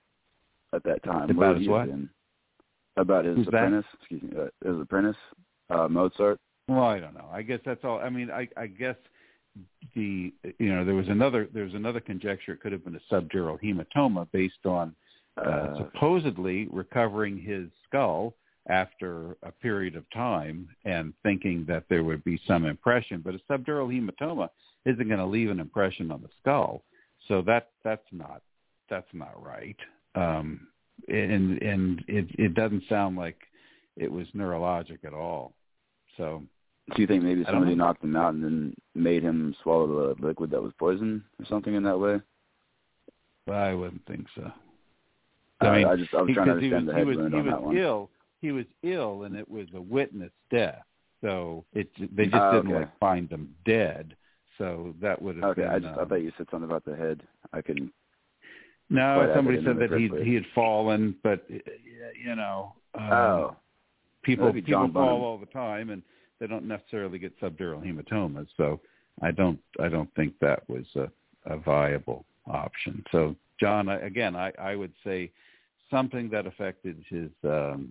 at that time? About his what? Been? About his Who's apprentice, that? excuse me, uh, his apprentice, uh, Mozart? Well, I don't know. I guess that's all. I mean, I, I guess the, you know, there was another, there was another conjecture. It could have been a subdural hematoma based on uh, uh, supposedly recovering his skull after a period of time and thinking that there would be some impression. But a subdural hematoma isn't going to leave an impression on the skull. So that that's not that's not right. Um, and and it it doesn't sound like it was neurologic at all. So do you think maybe somebody knocked him out and then made him swallow the liquid that was poison or something in that way? Well, I wouldn't think so. I, I mean, I just I was trying to understand was, the headwind he was, on he that was one. Ill. He was ill, and it was a witness death. So it they just oh, didn't okay. like find them dead. So that would have okay, been. I just um, I thought you said something about the head. I couldn't. No, somebody said that he place. he had fallen, but you know, um, oh, people Maybe people John fall Bonham. all the time, and they don't necessarily get subdural hematomas. So I don't I don't think that was a, a viable option. So John, I, again, I, I would say something that affected his um,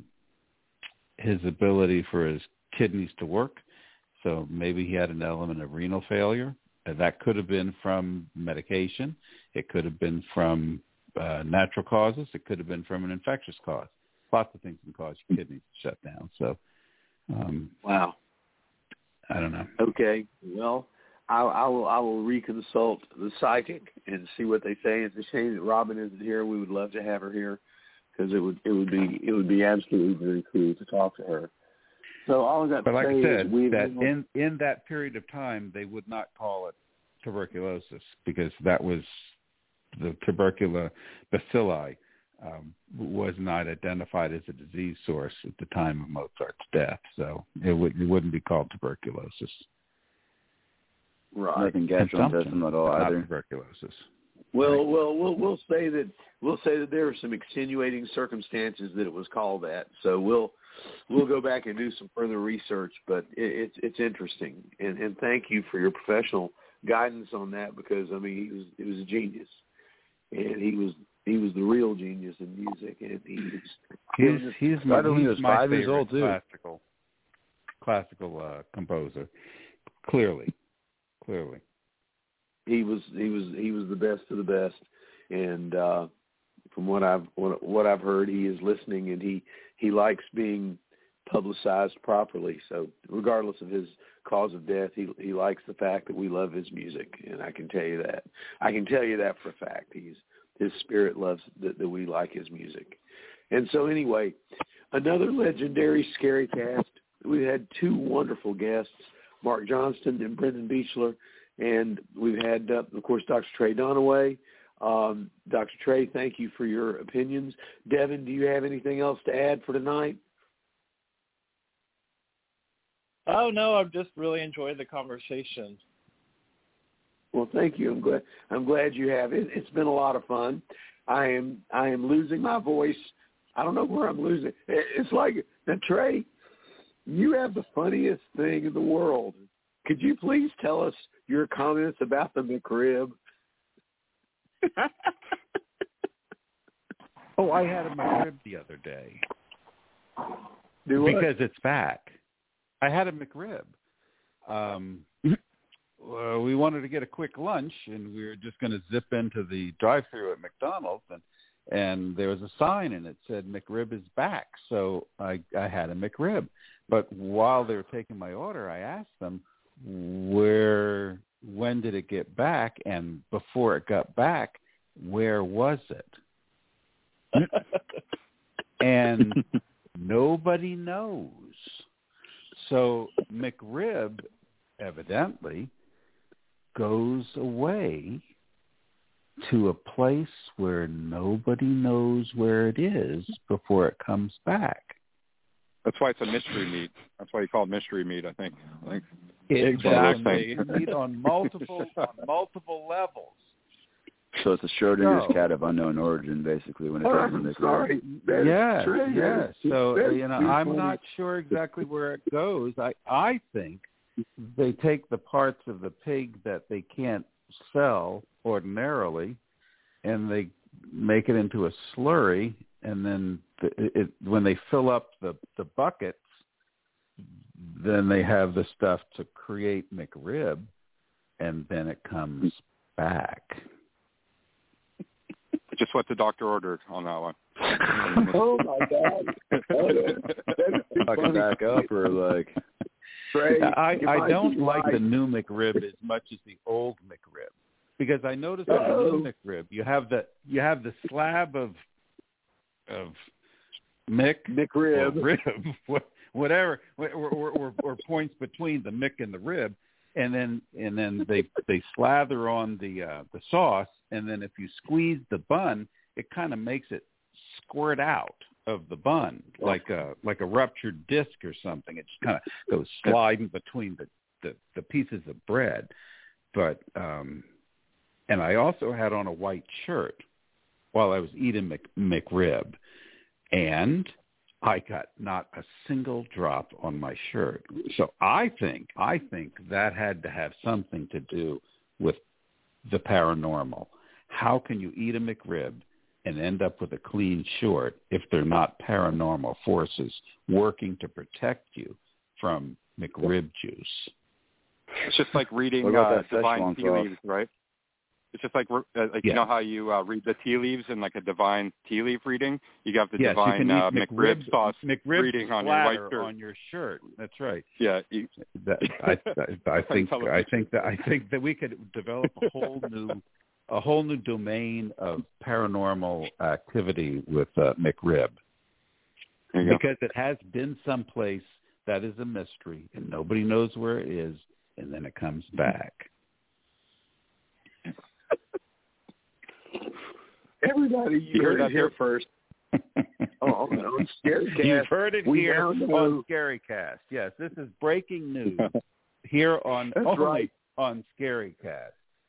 his ability for his kidneys to work. So maybe he had an element of renal failure. And that could have been from medication. It could have been from uh, natural causes. It could have been from an infectious cause. Lots of things can cause your kidneys to shut down. So, um, wow. I don't know. Okay. Well, I, I will I will reconsult the psychic and see what they say. It's a shame that Robin isn't here. We would love to have her here because it would it would be it would be absolutely very cool to talk to her. So all I got to but like say I said, is we that in in that period of time they would not call it tuberculosis because that was the tubercular bacilli um, was not identified as a disease source at the time of Mozart's death. So it would it wouldn't be called tuberculosis. Right. Nothing gastrointestinal at all not either. Tuberculosis. Well, right. well, we'll we'll say that we'll say that there are some extenuating circumstances that it was called that. So we'll we'll go back and do some further research. But it, it's it's interesting, and and thank you for your professional guidance on that because I mean he was he was a genius, and he was he was the real genius in music, and he was he's he's my, he's he's was my five years favorite old too. classical classical uh, composer. Clearly, clearly. He was he was he was the best of the best, and uh, from what I've what, what I've heard, he is listening, and he, he likes being publicized properly. So regardless of his cause of death, he he likes the fact that we love his music, and I can tell you that. I can tell you that for a fact. He's his spirit loves that, that we like his music, and so anyway, another legendary Scary Cast. We had two wonderful guests, Mark Johnston and Brendan Beechler. And we've had, uh, of course, Doctor Trey Donaway. Um, Doctor Trey, thank you for your opinions. Devin, do you have anything else to add for tonight? Oh, no, I've just really enjoyed the conversation. Well, thank you. I'm glad, I'm glad you have. It, it's been a lot of fun. I am I am losing my voice. I don't know where I'm losing. It's like, now, Trey, you have the funniest thing in the world. Could you please tell us your comments about the McRib? Oh, I had a McRib the other day. Do what? Because it's back. I had a McRib. Um, uh, we wanted to get a quick lunch, and we were just going to zip into the drive-thru at McDonald's, and and there was a sign, and it said McRib is back. So I, I had a McRib. But while they were taking my order, I asked them, where, when did it get back? And before it got back, where was it? And nobody knows. So McRib evidently goes away to a place where nobody knows where it is before it comes back. That's why it's a mystery meat. That's why you call it mystery meat, I think. I think Exactly. it's Meat on multiple on multiple levels. So it's a Schrodinger's So- cat of unknown origin, basically, when it Oh, comes to I'm McRib. sorry. That Yes, is true. yes. That is- So that's you know, too I'm funny. not sure exactly where it goes. I I think they take the parts of the pig that they can't sell ordinarily, and they make it into a slurry, and then the, it, when they fill up the the buckets, then they have the stuff to create McRib, and then it comes back. Just what the doctor ordered on that one. Oh my God! Oh, that, that is too Fucking funny. back up or like, Trey, I, if I don't could like write- the new McRib as much as the old McRib, because I noticed on the new McRib you have the you have the slab of of Mick McRib. or rib, whatever, or, or, or, or points between the Mick and the rib, and then and then they they slather on the uh, the sauce, and then if you squeeze the bun, it kind of makes it squirt out of the bun like a like a ruptured disc or something. It just kind of goes sliding between the, the, the pieces of bread. But um, and I also had on a white shirt while I was eating Mc, McRib, and I got not a single drop on my shirt. So I think I think that had to have something to do with the paranormal. How can you eat a McRib and end up with a clean short if they're not paranormal forces working to protect you from McRib juice? It's just like reading What about uh, that divine Szechuan tea sauce? leaves, right? It's just like uh, like Yeah. you know how you uh, read the tea leaves in like a divine tea leaf reading. You have the yes, divine you can uh, eat McRib, sauce McRib reading on your white splatter shirt. on your shirt. That's right. Yeah, you, That, I, I, I think On I think that I think that we could develop a whole new a whole new domain of paranormal activity with uh, McRib, there you go. because it has been someplace that is a mystery and nobody knows where it is, and then it comes back. Everybody, you, You heard heard that it here here? first. Oh, on, on Scarycast. You've heard it we here now on know- Scarycast. Yes, this is breaking news here on That's only right. on Scarycast.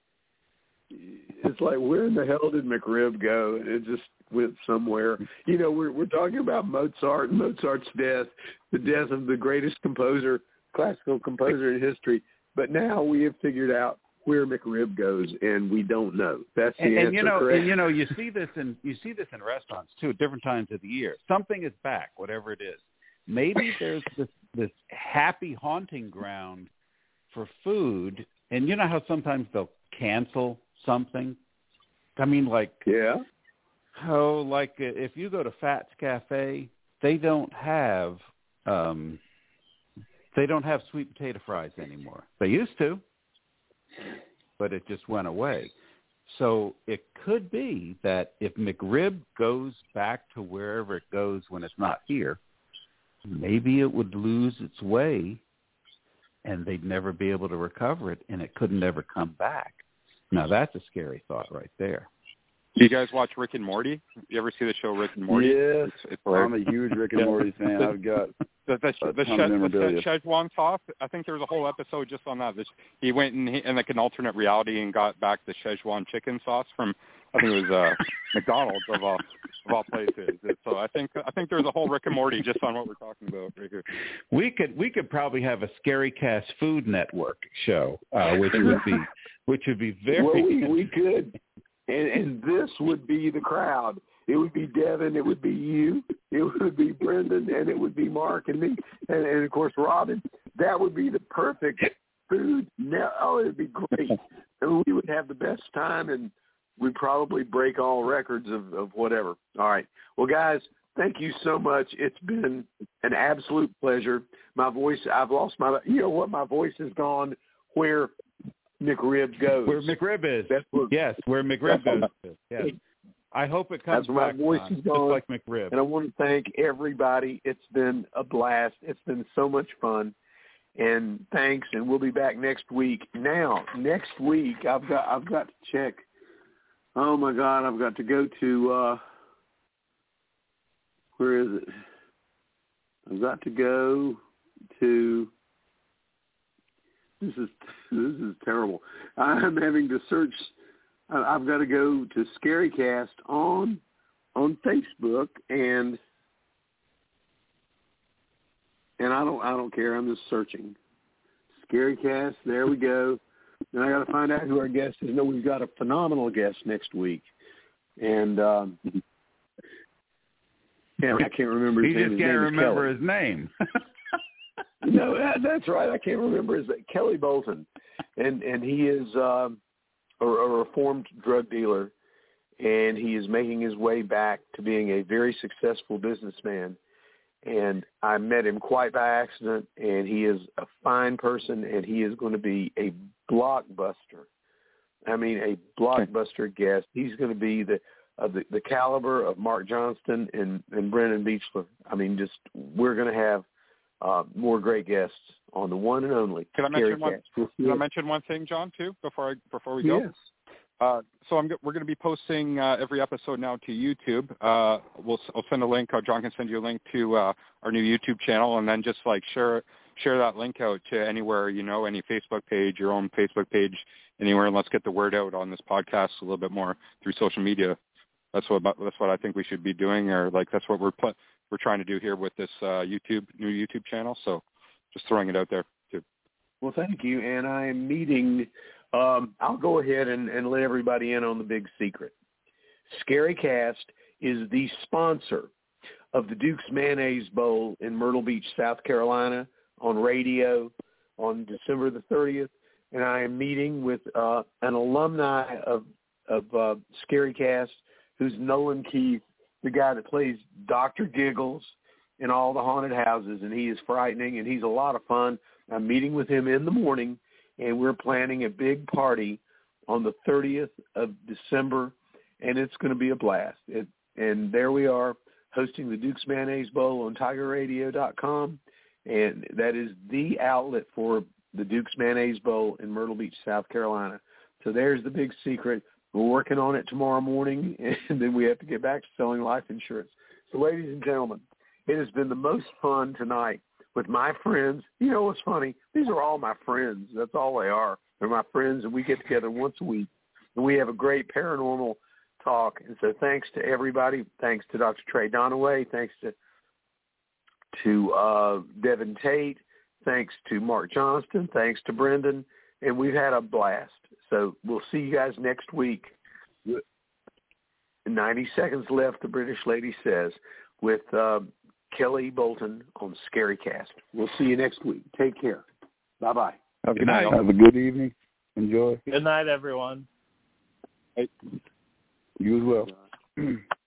It's like, where in the hell did McRib go? And it just went somewhere. You know, we're we're talking about Mozart and Mozart's death, the death of the greatest composer, classical composer in history. But now we have figured out where McRib goes, and we don't know. That's the And, answer. and you know, correct? and you know, you see this in you see this in restaurants too, at different times of the year. Something is back, whatever it is. Maybe there's this this happy haunting ground for food, and you know how sometimes they'll cancel something. I mean, like yeah. oh, like if you go to Fats Cafe, they don't have um, they don't have sweet potato fries anymore. They used to, but it just went away. So it could be that if McRib goes back to wherever it goes when it's not here, maybe it would lose its way and they'd never be able to recover it, and it could never come back. Now, that's a scary thought right there. Do you guys watch Rick and Morty? You ever see the show Rick and Morty? Yes, It's, it's I'm a huge Rick and Yeah. Morty fan. I've got the the, a the, ton of Sche- memorabilia. the Szechuan sauce. I think there was a whole episode just on that. This, he went in, in like an alternate reality and got back the Szechuan chicken sauce from I think it was uh, McDonald's of all of all places. So I think I think there's a whole Rick and Morty just on what we're talking about right here. We could we could probably have a Scarycast Food Network show, uh, which would be which would be very. Well, we, we could, and, and this would be the crowd. It would be Devin, it would be you, it would be Brendan, and it would be Mark and me, and, and of course Robin. That would be the perfect food. Now, oh, it would be great. And we would have the best time, and we'd probably break all records of, of whatever. All right. Well, guys, thank you so much. It's been an absolute pleasure. My voice, I've lost my, you know what, my voice has gone where McRib goes. Where McRib is. That's where, yes, where McRib goes. Yes. I hope it comes That's where my back voice on, is gone. just like McRib. And I want to thank everybody. It's been a blast. It's been so much fun. And thanks, and we'll be back next week. Now, next week, I've got I've got to check. Oh my God, I've got to go to uh, where is it? I've got to go to. This is this is terrible. I'm having to search I've got to go to Scarycast on on Facebook, and and I don't I don't care. I'm just searching Scarycast. There we go. Then I got to find out who our guest is. No, we've got a phenomenal guest next week, and um, yeah, I can't remember his he name. He just his can't name remember his name. No, that, that's right. I can't remember his Kelly Bolton, and and he is um, a, a reformed drug dealer, and he is making his way back to being a very successful businessman. And I met him quite by accident, and he is a fine person, and he is going to be a blockbuster. I mean, a blockbuster guest. He's going to be the of the, the caliber of Mark Johnston and, and Brendan Beechler. I mean, just we're going to have uh, more great guests on the one and only. Can I mention one? Can I mention one thing, John, too, before I before we go? Yes. Uh, so I'm, we're going to be posting uh, every episode now to YouTube. Uh, we'll I'll send a link. Uh, John can send you a link to uh, our new YouTube channel, and then just like share share that link out to anywhere, you know, any Facebook page, your own Facebook page, anywhere, and let's get the word out on this podcast a little bit more through social media. That's what that's what I think we should be doing, or like that's what we're pl- we're trying to do here with this uh, YouTube new YouTube channel. So just throwing it out there too. Well, thank you, and I am meeting. Um, I'll go ahead and, and let everybody in on the big secret. Scarycast is the sponsor of the Duke's Mayonnaise Bowl in Myrtle Beach, South Carolina, on radio on December the thirtieth, and I am meeting with uh, an alumni of of uh, Scarycast, who's Nolan Keith, the guy that plays Doctor Giggles in all the haunted houses, and he is frightening, and he's a lot of fun. I'm meeting with him in the morning, and we're planning a big party on the thirtieth of December, and it's going to be a blast. It, and there we are, hosting the Duke's Mayonnaise Bowl on Tiger Radio dot com, and that is the outlet for the Duke's Mayonnaise Bowl in Myrtle Beach, South Carolina. So there's the big secret. We're working on it tomorrow morning, and then we have to get back to selling life insurance. So, ladies and gentlemen, it has been the most fun tonight with my friends. You know what's funny? These are all my friends. That's all they are. They're my friends, and we get together once a week, and we have a great paranormal talk. And so thanks to everybody. Thanks to Doctor Trey Donaway. Thanks to to uh, Devin Tate. Thanks to Mark Johnston. Thanks to Brendan. And we've had a blast. So we'll see you guys next week. ninety seconds left, the British lady says, with uh, Kelly Bolton on Scarycast. We'll see you next week. Take care. Bye-bye. Have, Good night. Have a good evening. Enjoy. Good night, everyone. Hey. You as well.